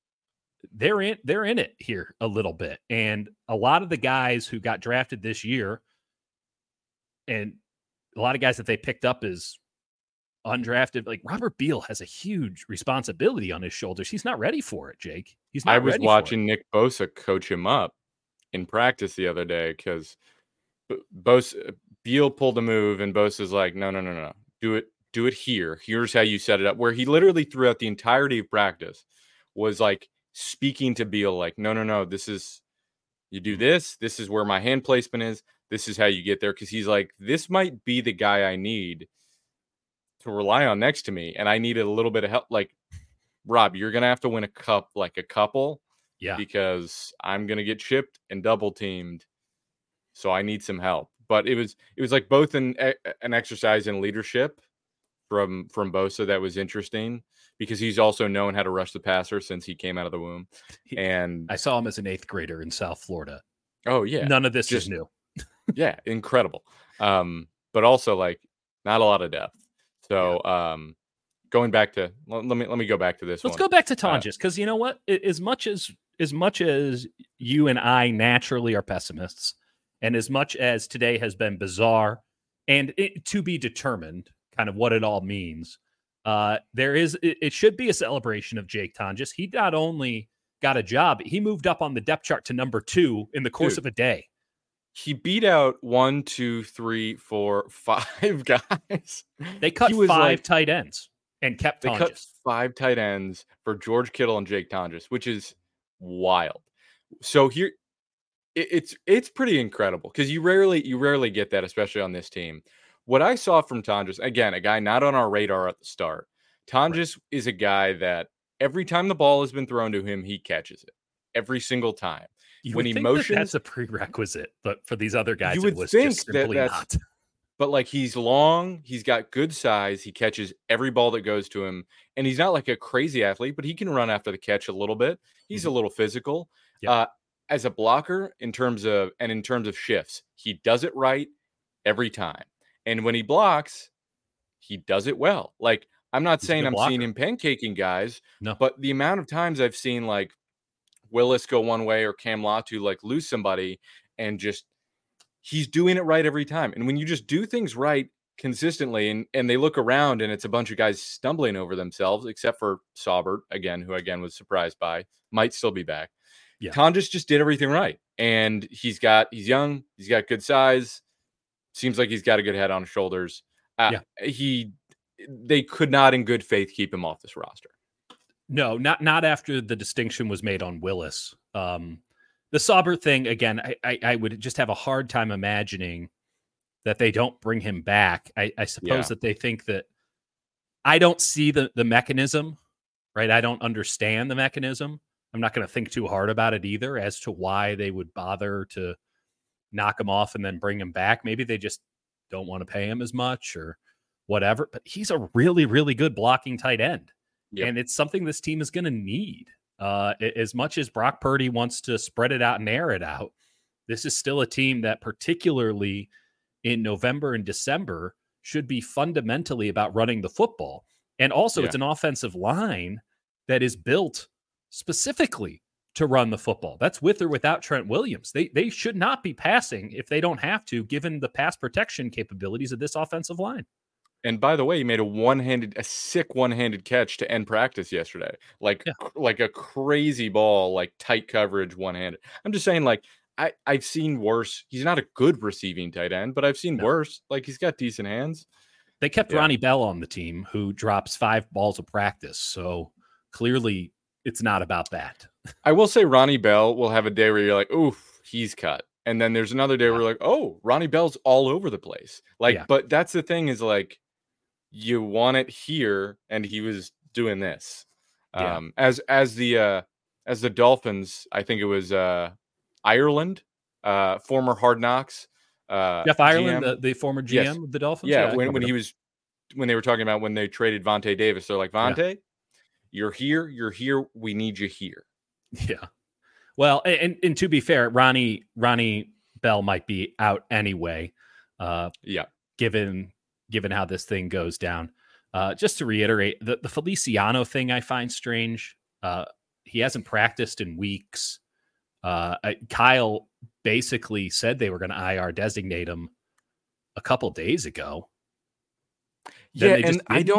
it here a little bit. And a lot of the guys who got drafted this year and a lot of guys that they picked up as undrafted, like Robert Beal has a huge responsibility on his shoulders. He's not ready for it, Jake. He's not I was ready watching Nick Bosa coach him up in practice the other day because Beal pulled a move and Bosa's like, no. Do it here. Here's how you set it up. Where he literally throughout the entirety of practice was like speaking to Beal like, no, this is, you do this. This is where my hand placement is. This is how you get there. Because he's like, this might be the guy I need to rely on next to me. And I needed a little bit of help. Like, Rob, you're going to have to win a couple. Yeah. Because I'm going to get chipped and double teamed. So I need some help. But it was like both an exercise in leadership from Bosa that was interesting because he's also known how to rush the passer since he came out of the womb. And I saw him as an 8th grader in South Florida. Oh yeah. None of this is new. Yeah. Incredible. But also like not a lot of depth. So, going back to, let me go back to this. Let's go back to Tonjes. Cause you know what, as much as you and I naturally are pessimists, and as much as today has been bizarre and to be determined kind of what it all means, it should be a celebration of Jake Tonjes. He not only got a job, he moved up on the depth chart to number 2 in the course of a day. He beat out 1, 2, 3, 4, 5 guys. They cut 5 tight ends and kept Tonjes. They cut 5 tight ends for George Kittle and Jake Tonjes, which is wild. So here, it's pretty incredible because you rarely get that, especially on this team. What I saw from Tonjes, again, a guy not on our radar at the start. Tonjes is a guy that every time the ball has been thrown to him, he catches it every single time. When he motions, that's a prerequisite, but for these other guys, it was just simply not. But like he's long, he's got good size, he catches every ball that goes to him, and he's not like a crazy athlete, but he can run after the catch a little bit. He's a little physical. Yeah. As a blocker, in terms of shifts, he does it right every time. And when he blocks, he does it well. Like, I'm not saying I'm seeing him pancaking guys, but the amount of times I've seen like Willis go one way or Cam Latu like lose somebody and just he's doing it right every time. And when you just do things right consistently and they look around and it's a bunch of guys stumbling over themselves, except for Saubert, who was surprised by, might still be back. Yeah. Tonjes just did everything right. And he's young, he's got good size. Seems like he's got a good head on his shoulders. They could not in good faith keep him off this roster. No, not after the distinction was made on Willis. The Saubert thing, again, I would just have a hard time imagining that they don't bring him back. I suppose that they think that I don't see the mechanism, right? I don't understand the mechanism. I'm not going to think too hard about it either as to why they would bother to knock him off and then bring him back. Maybe they just don't want to pay him as much or whatever, but he's a really, really good blocking tight end. Yep. And it's something this team is going to need. As much as Brock Purdy wants to spread it out and air it out, this is still a team that particularly in November and December should be fundamentally about running the football. And also it's an offensive line that is built specifically to run the football. That's with or without Trent Williams. They should not be passing if they don't have to, given the pass protection capabilities of this offensive line. And by the way, he made a sick one-handed catch to end practice yesterday. Like a crazy ball, like tight coverage one-handed. I'm just saying, like, I've seen worse. He's not a good receiving tight end, but I've seen worse. Like, he's got decent hands. They kept Ronnie Bell on the team, who drops 5 balls of practice. So clearly it's not about that. I will say Ronnie Bell will have a day where you're like, oof, he's cut. And then there's another day where you're like, oh, Ronnie Bell's all over the place. Like, but that's the thing is, like, you want it here, and he was doing this. As the Dolphins, I think it was Ireland, former Hard Knocks. Jeff Ireland, the former GM of the Dolphins. Yeah, when they were talking about when they traded Vontae Davis, they're like, Vontae, you're here. We need you here. Yeah. Well, and to be fair, Ronnie Bell might be out anyway. Given how this thing goes down. Just to reiterate, the Feliciano thing I find strange. He hasn't practiced in weeks. Kyle basically said they were going to IR designate him a couple days ago. And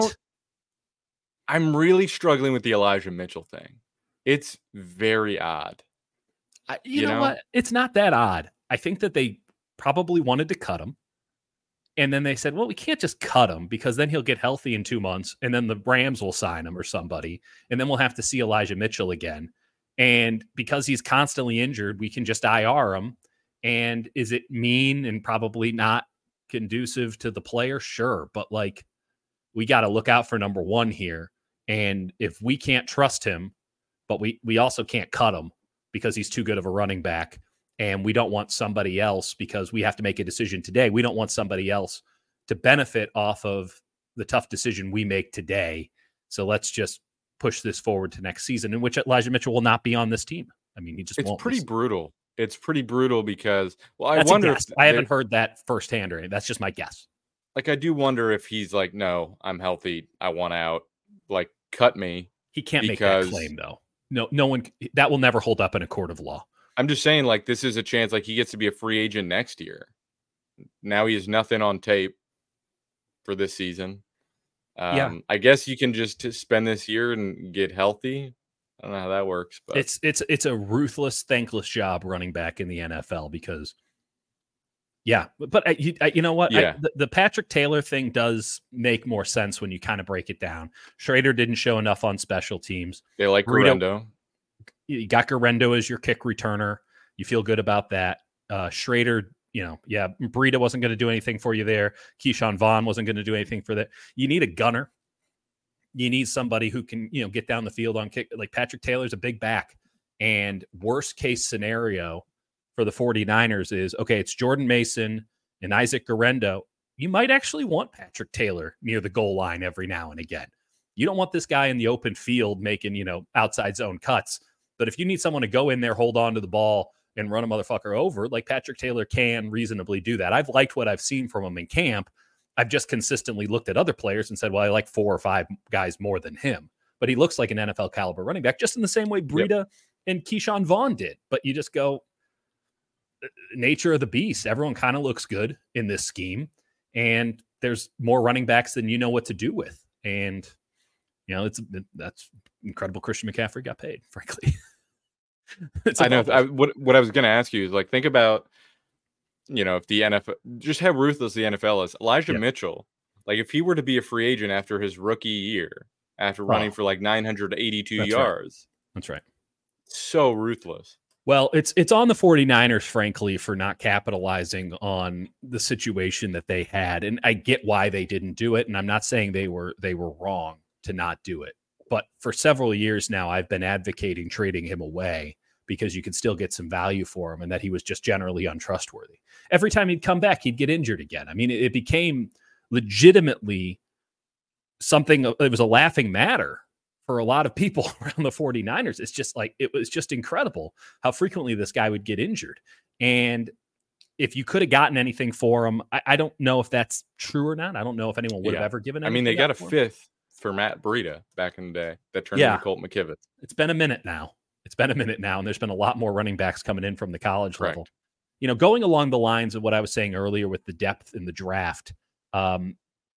I'm really struggling with the Elijah Mitchell thing. It's very odd. You know what? It's not that odd. I think that they probably wanted to cut him. And then they said, well, we can't just cut him because then he'll get healthy in 2 months and then the Rams will sign him or somebody. And then we'll have to see Elijah Mitchell again. And because he's constantly injured, we can just IR him. And is it mean and probably not conducive to the player? Sure. But like, we got to look out for number one here. And if we can't trust him, but we also can't cut him because he's too good of a running back, and we don't want somebody else, because we have to make a decision today. We don't want somebody else to benefit off of the tough decision we make today. So let's just push this forward to next season, in which Elijah Mitchell will not be on this team. I mean, he just won't. It's pretty brutal. It's pretty brutal because, well, I wonder if I haven't heard that firsthand or anything. That's just my guess. Like, I do wonder if he's like, no, I'm healthy. I want out. Like, cut me. He can't make that claim, though. No one, that will never hold up in a court of law. I'm just saying, like, this is a chance, like, he gets to be a free agent next year. Now he has nothing on tape for this season. I guess you can just spend this year and get healthy. I don't know how that works, but it's a ruthless, thankless job running back in the NFL because, but you know what? Yeah. The Patrick Taylor thing does make more sense when you kind of break it down. Schrader didn't show enough on special teams. They like Guerendo. You got Guerendo as your kick returner. You feel good about that. Schrader, Breida wasn't going to do anything for you there. Keyshawn Vaughn wasn't going to do anything for that. You need a gunner. You need somebody who can, get down the field on kick. Like Patrick Taylor's a big back. And worst case scenario for the 49ers is, okay, it's Jordan Mason and Isaac Guerendo. You might actually want Patrick Taylor near the goal line every now and again. You don't want this guy in the open field making, outside zone cuts. But if you need someone to go in there, hold on to the ball, and run a motherfucker over, like Patrick Taylor can reasonably do that. I've liked what I've seen from him in camp. I've just consistently looked at other players and said, well, I like 4 or 5 guys more than him. But he looks like an NFL caliber running back, just in the same way Breida and Keyshawn Vaughn did. But you just go, nature of the beast. Everyone kind of looks good in this scheme. And there's more running backs than you know what to do with. And, that's incredible. Christian McCaffrey got paid, frankly. I know. What I was going to ask you is, like, think about, if the NFL, just how ruthless the NFL is. Elijah Mitchell, like, if he were to be a free agent after his rookie year, after running for like 982 yards. That's right. So ruthless. Well, it's on the 49ers, frankly, for not capitalizing on the situation that they had. And I get why they didn't do it. And I'm not saying they were wrong to not do it. But for several years now, I've been advocating trading him away because you could still get some value for him, and that he was just generally untrustworthy. Every time he'd come back, he'd get injured again. I mean, it became legitimately something, it was a laughing matter for a lot of people around the 49ers. It's just like, it was just incredible how frequently this guy would get injured. And if you could have gotten anything for him, I don't know if that's true or not. I don't know if anyone would have ever given anything. I mean, they got a 5th for Matt Breida back in the day that turned into Colt McKivitz. It's been a minute now. And there's been a lot more running backs coming in from the college level. Going along the lines of what I was saying earlier with the depth in the draft, let's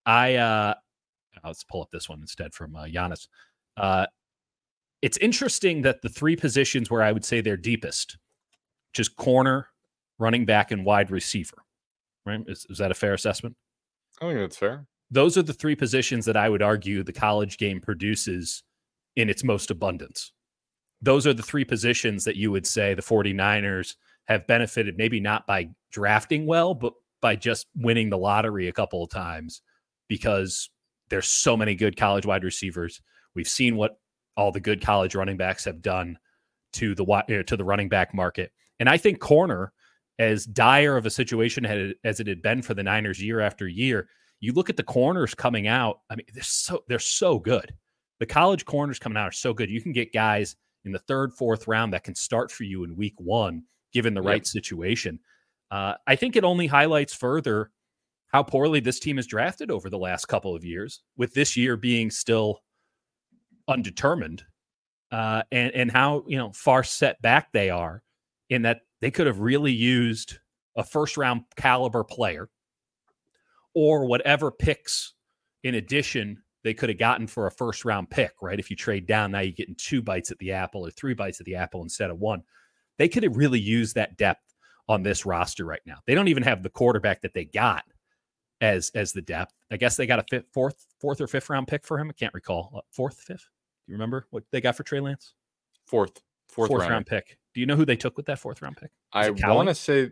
pull up this one instead from Giannis. It's interesting that the 3 positions where I would say they're deepest, which is corner, running back, and wide receiver. Right? Is that a fair assessment? I think that's fair. Those are the three positions that I would argue the college game produces in its most abundance. Those are the three positions that you would say the 49ers have benefited, maybe not by drafting well, but by just winning the lottery a couple of times, because there's so many good college wide receivers. We've seen what all the good college running backs have done to the running back market. And I think corner, as dire of a situation as it had been for the Niners year after year, you look at the corners coming out. I mean, they're so good. The college corners coming out are so good. You can get guys in the third, fourth round that can start for you in week one, given the right situation. I think it only highlights further how poorly this team is drafted over the last couple of years, with this year being still undetermined, and how far set back they are, in that they could have really used a first round caliber player or whatever picks in addition they could have gotten for a first round pick, right? If you trade down, now you're getting 2 bites at the apple or 3 bites at the apple instead of 1. They could have really used that depth on this roster right now. They don't even have the quarterback that they got as the depth. I guess they got a fourth or fifth round pick for him. I can't recall. Fourth, fifth? Do you remember what they got for Trey Lance? Fourth round pick. Do you know who they took with that 4th round pick? I want to say,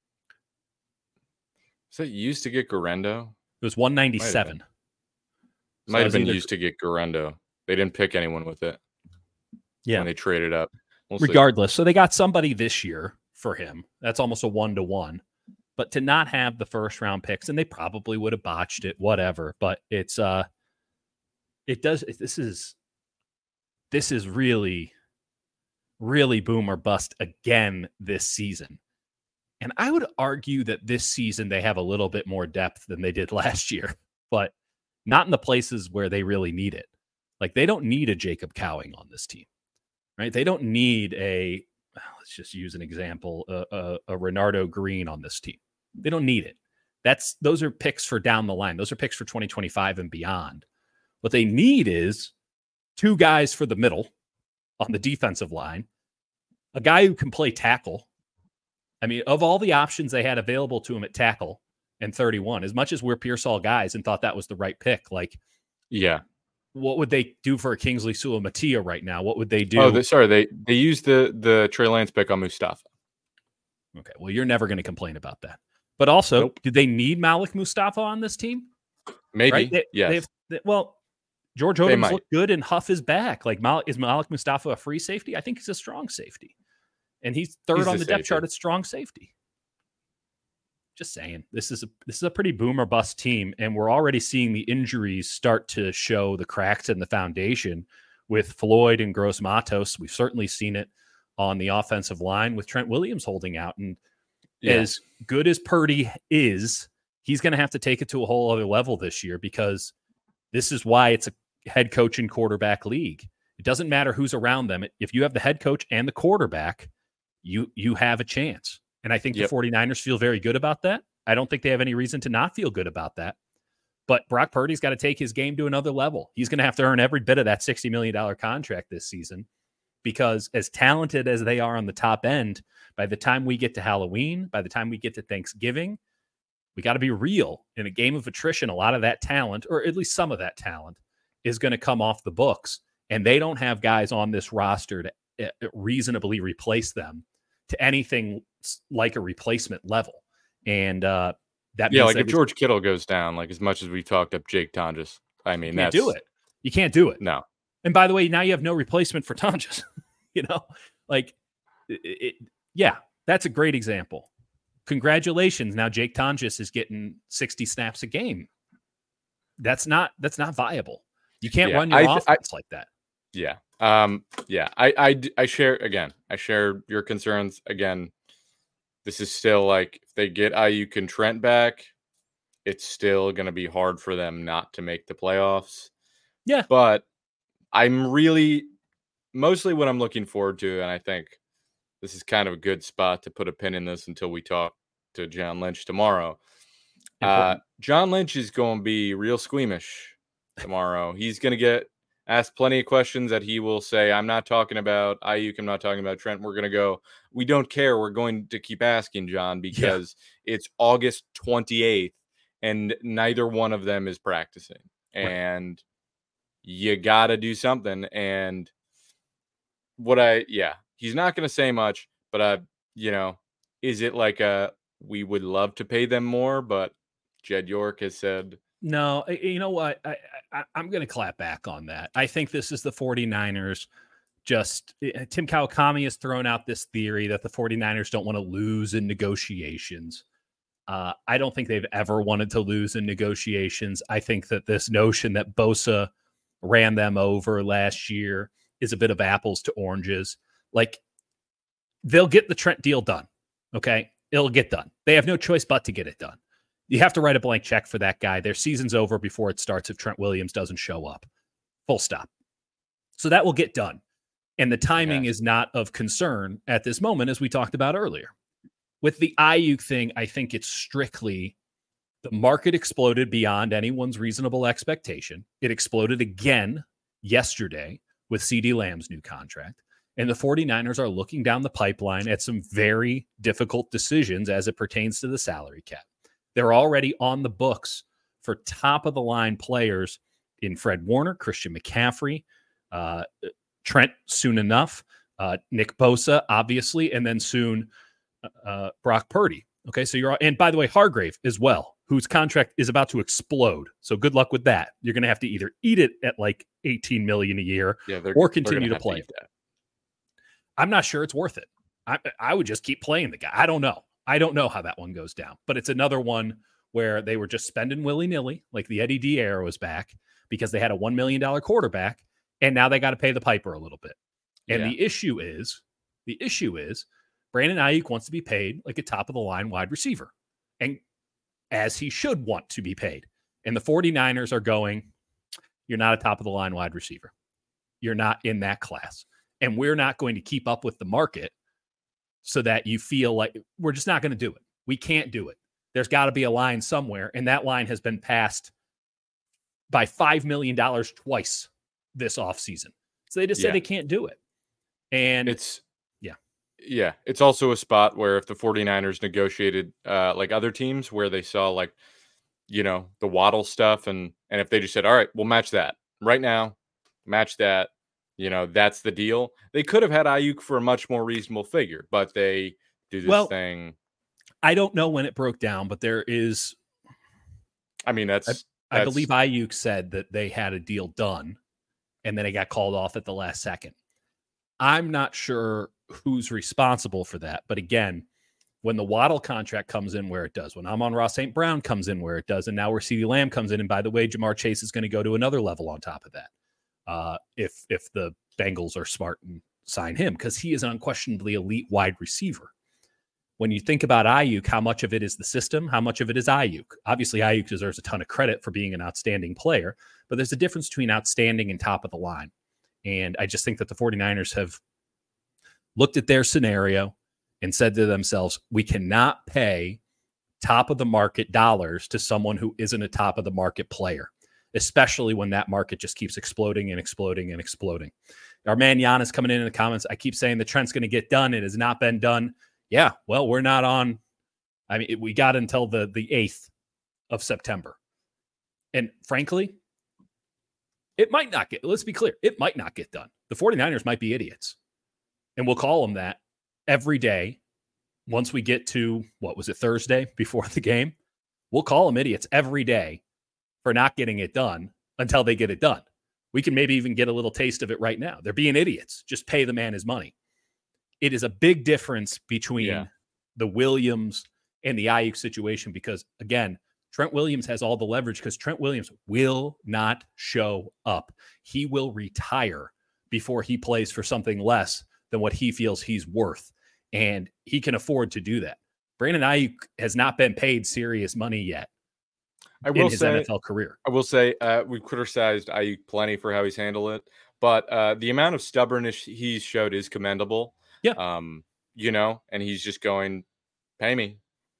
is it used to get Garendo? It was 197. Might have been used to get Garendo. They didn't pick anyone with it. Yeah, when they traded up. Regardless, so they got somebody this year for him. That's almost a 1-to-1. But to not have the first round picks, and they probably would have botched it, whatever. But this is really, really boom or bust again this season. And I would argue that this season they have a little bit more depth than they did last year, but not in the places where they really need it. Like, they don't need a Jacob Cowing on this team, right? They don't need let's just use an example, a Renardo Green on this team. They don't need it. Those are picks for down the line. Those are picks for 2025 and beyond. What they need is 2 guys for the middle on the defensive line, a guy who can play tackle. I mean, of all the options they had available to him at tackle and 31, as much as we're Pearsall guys and thought that was the right pick, like, yeah, what would they do for a Kingsley Suamataia right now? What would they do? Oh, they used the Trey Lance pick on Mustafa. Okay, well, you're never going to complain about that. But also, Do they need Malik Mustafa on this team? Maybe, right? yes. George Odoms looked good and Huff is back. Like, is Malik Mustafa a free safety? I think he's a strong safety. And he's third on the depth chart at strong safety. Just saying, this is a pretty boom or bust team, and we're already seeing the injuries start to show the cracks in the foundation with Floyd and Gross Matos. We've certainly seen it on the offensive line with Trent Williams holding out. And as good as Purdy is, he's going to have to take it to a whole other level this year, because this is why it's a head coach and quarterback league. It doesn't matter who's around them. If you have the head coach and the quarterback, you have a chance. And I think the 49ers feel very good about that. I don't think they have any reason to not feel good about that. But Brock Purdy's got to take his game to another level. He's going to have to earn every bit of that $60 million contract this season, because as talented as they are on the top end, by the time we get to Halloween, by the time we get to Thanksgiving, we got to be real. In a game of attrition, a lot of that talent, or at least some of that talent, is going to come off the books. And they don't have guys on this roster to reasonably replace them to anything like a replacement level. And that means like if George Kittle goes down, like, as much as we talked up Jake Tonjes, I mean, you can't do it. No. And by the way, now you have no replacement for Tonjes. That's a great example. Congratulations. Now Jake Tonjes is getting 60 snaps a game. That's not viable. You can't run your offense like that. Yeah. I share your concerns. Again, this is still like, if they get Ayuk and Trent back, it's still going to be hard for them not to make the playoffs. Yeah. But I'm really, mostly what I'm looking forward to, and I think this is kind of a good spot to put a pin in this until we talk to John Lynch tomorrow. John Lynch is going to be real squeamish tomorrow. He's going to get ask plenty of questions that he will say, I'm not talking about Ayuk, I'm not talking about Trent. We're going to go, we don't care. We're going to keep asking, John, because it's August 28th and neither one of them is practicing. And you got to do something. And he's not going to say much, but is it like we would love to pay them more, but Jed York has said, no, you know what? I'm going to clap back on that. I think this is the 49ers. Tim Kawakami has thrown out this theory that the 49ers don't want to lose in negotiations. I don't think they've ever wanted to lose in negotiations. I think that this notion that Bosa ran them over last year is a bit of apples to oranges. Like, they'll get the Trent deal done. Okay. It'll get done. They have no choice but to get it done. You have to write a blank check for that guy. Their season's over before it starts if Trent Williams doesn't show up. Full stop. So that will get done. And the timing is not of concern at this moment, as we talked about earlier. With the Ayuk thing, I think it's strictly the market exploded beyond anyone's reasonable expectation. It exploded again yesterday with CeeDee Lamb's new contract. And the 49ers are looking down the pipeline at some very difficult decisions as it pertains to the salary cap. They're already on the books for top-of-the-line players in Fred Warner, Christian McCaffrey, Trent soon enough, Nick Bosa, obviously, and then soon Brock Purdy. Okay, so and by the way, Hargrave as well, whose contract is about to explode. So good luck with that. You're going to have to either eat it at like $18 million a year or continue to play. I'm not sure it's worth it. I would just keep playing the guy. I don't know. I don't know how that one goes down, but it's another one where they were just spending willy-nilly, like the Eddie D era was back because they had a $1 million quarterback, and now they got to pay the piper a little bit. And the issue is Brandon Ayuk wants to be paid like a top-of-the-line wide receiver, and as he should want to be paid. And the 49ers are going, you're not a top-of-the-line wide receiver. You're not in that class. And we're not going to keep up with the market so that you feel like we're just not going to do it. We can't do it. There's got to be a line somewhere, and that line has been passed by $5 million twice this offseason. So they just say they can't do it. And it's also a spot where if the 49ers negotiated like other teams where they saw like, the Waddle stuff, and if they just said, all right, we'll match that right now, match that, that's the deal. They could have had Ayuk for a much more reasonable figure, but they do this thing. I don't know when it broke down, but there is. I mean, I believe Ayuk said that they had a deal done and then it got called off at the last second. I'm not sure who's responsible for that. But again, when the Waddle contract comes in where it does, when Amon-Ra St. Brown comes in where it does, and now where CeeDee Lamb comes in, and by the way, Jamar Chase is going to go to another level on top of that. If the Bengals are smart and sign him, because he is an unquestionably elite wide receiver. When you think about Ayuk, how much of it is the system? How much of it is Ayuk? Obviously, Ayuk deserves a ton of credit for being an outstanding player, but there's a difference between outstanding and top of the line. And I just think that the 49ers have looked at their scenario and said to themselves, we cannot pay top of the market dollars to someone who isn't a top of the market player, especially when that market just keeps exploding and exploding and exploding. Our man Jan is coming in the comments. I keep saying the Trent's going to get done. It has not been done. Yeah, well, we're not on. I mean, we got until the 8th of September. And frankly, it might not get, let's be clear, it might not get done. The 49ers might be idiots. And we'll call them that every day. Once we get to, Thursday before the game, we'll call them idiots every day for not getting it done until they get it done. We can maybe even get a little taste of it right now. They're being idiots. Just pay the man his money. It is a big difference between the Williams and the Ayuk situation because, again, Trent Williams has all the leverage because Trent Williams will not show up. He will retire before he plays for something less than what he feels he's worth, and he can afford to do that. Brandon Ayuk has not been paid serious money yet in his NFL career. I will say we criticized Ayuk plenty for how he's handled it, but the amount of stubbornness he's showed is commendable. Yeah. And he's just going, pay me.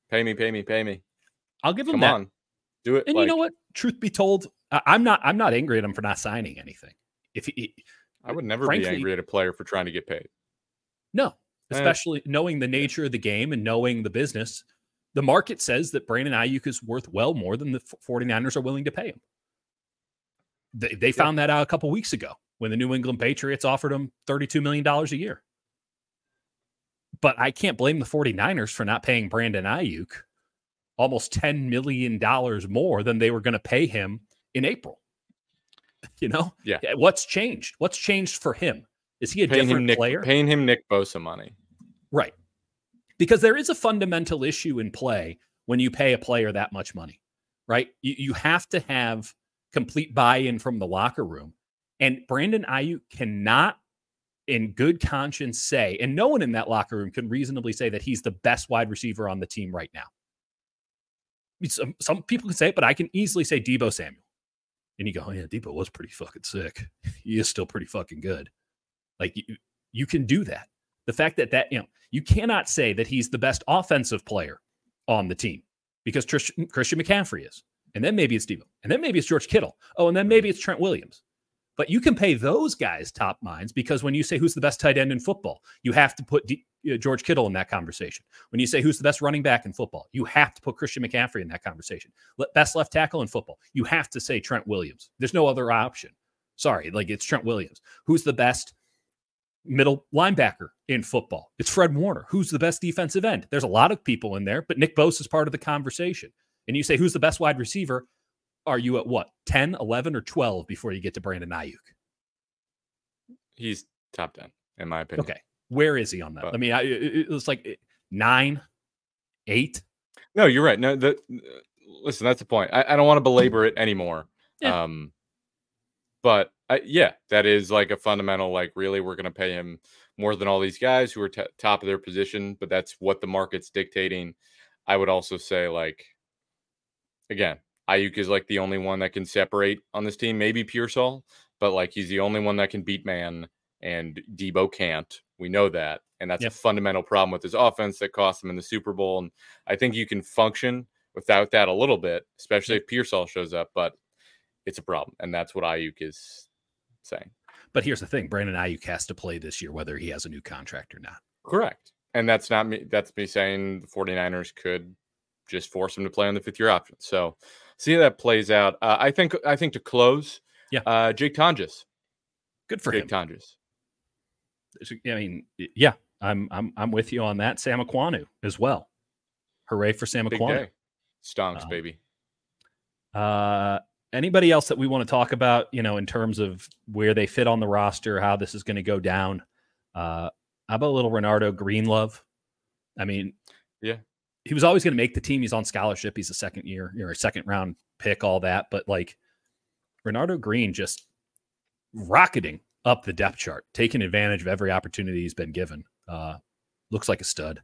I'll give him Come that. On, do it. And you know what? Truth be told, I'm not angry at him for not signing anything. If he, I would never be frankly, angry at a player for trying to get paid. no, especially knowing the nature of the game and knowing the business. The market says that Brandon Ayuk is worth well more than the 49ers are willing to pay him. They found that out a couple weeks ago when the New England Patriots offered him $32 million a year. But I can't blame the 49ers for not paying Brandon Ayuk almost $10 million more than they were going to pay him in April. Yeah. What's changed? What's changed for him? Is he a different player? Paying him Nick Bosa money. Right. Because there is a fundamental issue in play when you pay a player that much money, right? You have to have complete buy-in from the locker room. And Brandon Ayuk cannot, in good conscience, say, and no one in that locker room can reasonably say that he's the best wide receiver on the team right now. Some people can say it, but I can easily say Deebo Samuel. And you go, oh, yeah, Deebo was pretty fucking sick. He is still pretty fucking good. Like, you can do that. The fact that you cannot say that he's the best offensive player on the team because Christian McCaffrey is. And then maybe it's Deebo. And then maybe it's George Kittle. Oh, and then maybe it's Trent Williams. But you can pay those guys top minds because when you say who's the best tight end in football, you have to put George Kittle in that conversation. When you say who's the best running back in football, you have to put Christian McCaffrey in that conversation. Best left tackle in football, you have to say Trent Williams. There's no other option. Sorry, it's Trent Williams. Who's the best middle linebacker in football? It's Fred Warner. Who's the best defensive end? There's a lot of people in there, but Nick Bosa is part of the conversation. And you say, who's the best wide receiver? Are you at what, 10, 11, or 12 before you get to Brandon Ayuk? He's top 10, in my opinion. Okay. Where is he on that? It was like 9, 8. No, you're right. No, listen, that's the point. I don't want to belabor it anymore. Yeah. But that is like a fundamental, really, we're going to pay him more than all these guys who are top of their position, but that's what the market's dictating. I would also say, again, Ayuk is the only one that can separate on this team. Maybe Pearsall, but he's the only one that can beat man, and Deebo can't. We know that. And that's a fundamental problem with his offense that cost him in the Super Bowl. And I think you can function without that a little bit, especially if Pearsall shows up, but it's a problem. And that's what Ayuk is saying. But here's the thing. Brandon Ayuk has to play this year, whether he has a new contract or not. Correct. And that's not me. That's me saying the 49ers could just force him to play on the 5th-year option. So see how that plays out. I think to close, Jake Tonjes. Good for him. Jake Tonjes. I mean, yeah, I'm with you on that. Sam Aquanu as well. Hooray for Sam Aquanu. Stonks, baby. Anybody else that we want to talk about, in terms of where they fit on the roster, how this is going to go down? How about a little Renardo Greenlove? I mean, yeah, he was always going to make the team. He's on scholarship. He's a second round pick, all that. But Renardo Green just rocketing up the depth chart, taking advantage of every opportunity he's been given. Looks like a stud.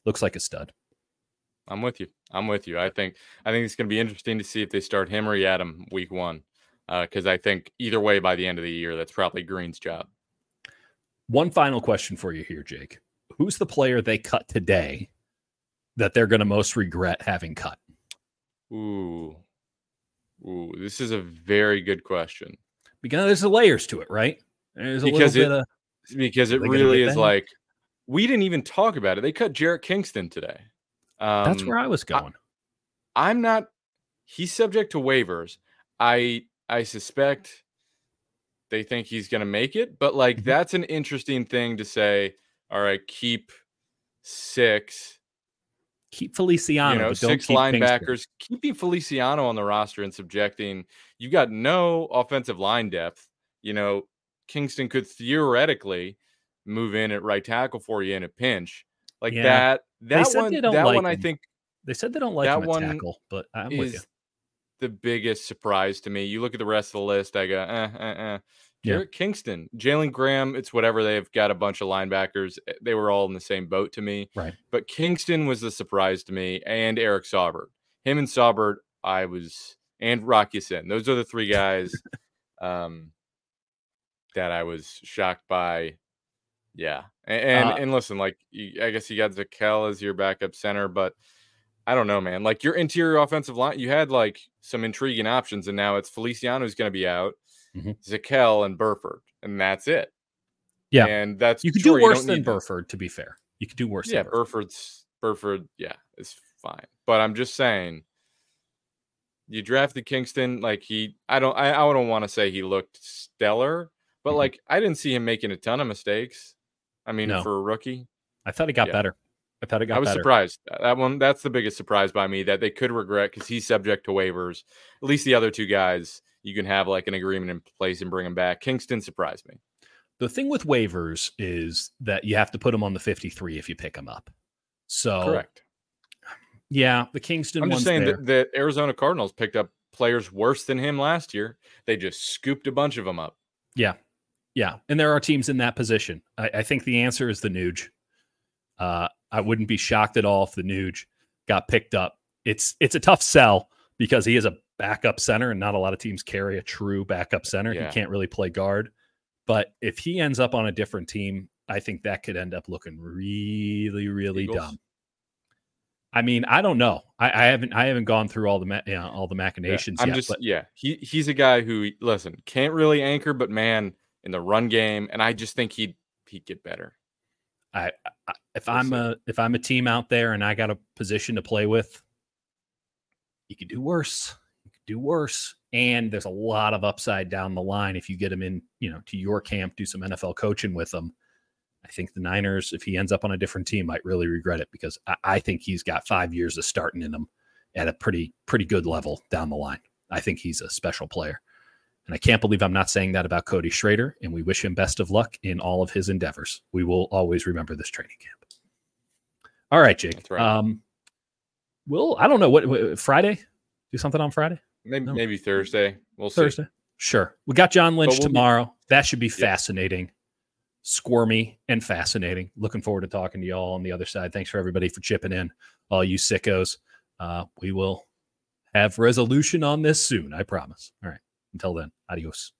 I'm with you. I think it's going to be interesting to see if they start him or Yadam week 1. Because I think either way, by the end of the year, that's probably Green's job. One final question for you here, Jake. Who's the player they cut today that they're going to most regret having cut? Ooh, this is a very good question. Because there's layers to it, right? There's because it really is we didn't even talk about it. They cut Jarrett Kingston today. That's where I was going. I'm not. He's subject to waivers. I suspect they think he's going to make it, but that's an interesting thing to say. All right, keep 6. Keep Feliciano. 6 linebackers. Keeping Feliciano on the roster and subjecting. You got no offensive line depth. Kingston could theoretically move in at right tackle for you in a pinch. That one, I think they said they don't like him at tackle, but I'm with you. The biggest surprise to me. You look at the rest of the list, I go, Jarrett Kingston, Jalen Graham, it's whatever. They've got a bunch of linebackers. They were all in the same boat to me. Right. But Kingston was the surprise to me, and Eric Saubert. Him and Saubert, and Rock Ya-Sin. Those are the 3 guys that I was shocked by. Yeah. And listen, I guess you got Zakel as your backup center, but I don't know, man. Like your interior offensive line, you had like some intriguing options, and now it's Feliciano who's going to be out, Zakelj and Burford, and that's it. Yeah, and that's you could do worse than Burford. To be fair, you could do worse. Yeah, Burford. Yeah, is fine. But I'm just saying, you drafted Kingston. Like I don't want to say he looked stellar, but like I didn't see him making a ton of mistakes. I mean, for a rookie, I thought he got better. I was surprised. That's the biggest surprise by me, that they could regret, because he's subject to waivers. At least the other two guys, you can have like an agreement in place and bring them back. Kingston surprised me. The thing with waivers is that you have to put them on the 53 if you pick them up. So correct. Yeah, the Kingston. I'm just saying that the Arizona Cardinals picked up players worse than him last year. They just scooped a bunch of them up. Yeah. And there are teams in that position. I think the answer is the Nuge. I wouldn't be shocked at all if the Nuge got picked up. It's a tough sell because he is a backup center, and not a lot of teams carry a true backup center. Yeah. He can't really play guard. But if he ends up on a different team, I think that could end up looking really, really dumb. I mean, I don't know. I haven't gone through all the machinations yet. He's a guy who, listen, can't really anchor, but man, in the run game, and I just think he'd get better. If I'm a team out there and I got a position to play with, you could do worse. And there's a lot of upside down the line if you get him in, to your camp, do some NFL coaching with him. I think the Niners, if he ends up on a different team, might really regret it, because I think he's got 5 years of starting in him at a pretty good level down the line. I think he's a special player. And I can't believe I'm not saying that about Cody Schrader, and we wish him best of luck in all of his endeavors. We will always remember this training camp. All right, Jake. That's right. I don't know, what Friday? Do something on Friday? Maybe Thursday. We'll see. Thursday. Sure. We got John Lynch tomorrow. That should be fascinating. Squirmy and fascinating. Looking forward to talking to you all on the other side. Thanks for everybody for chipping in, all you sickos. We will have resolution on this soon, I promise. All right. Until then, adios.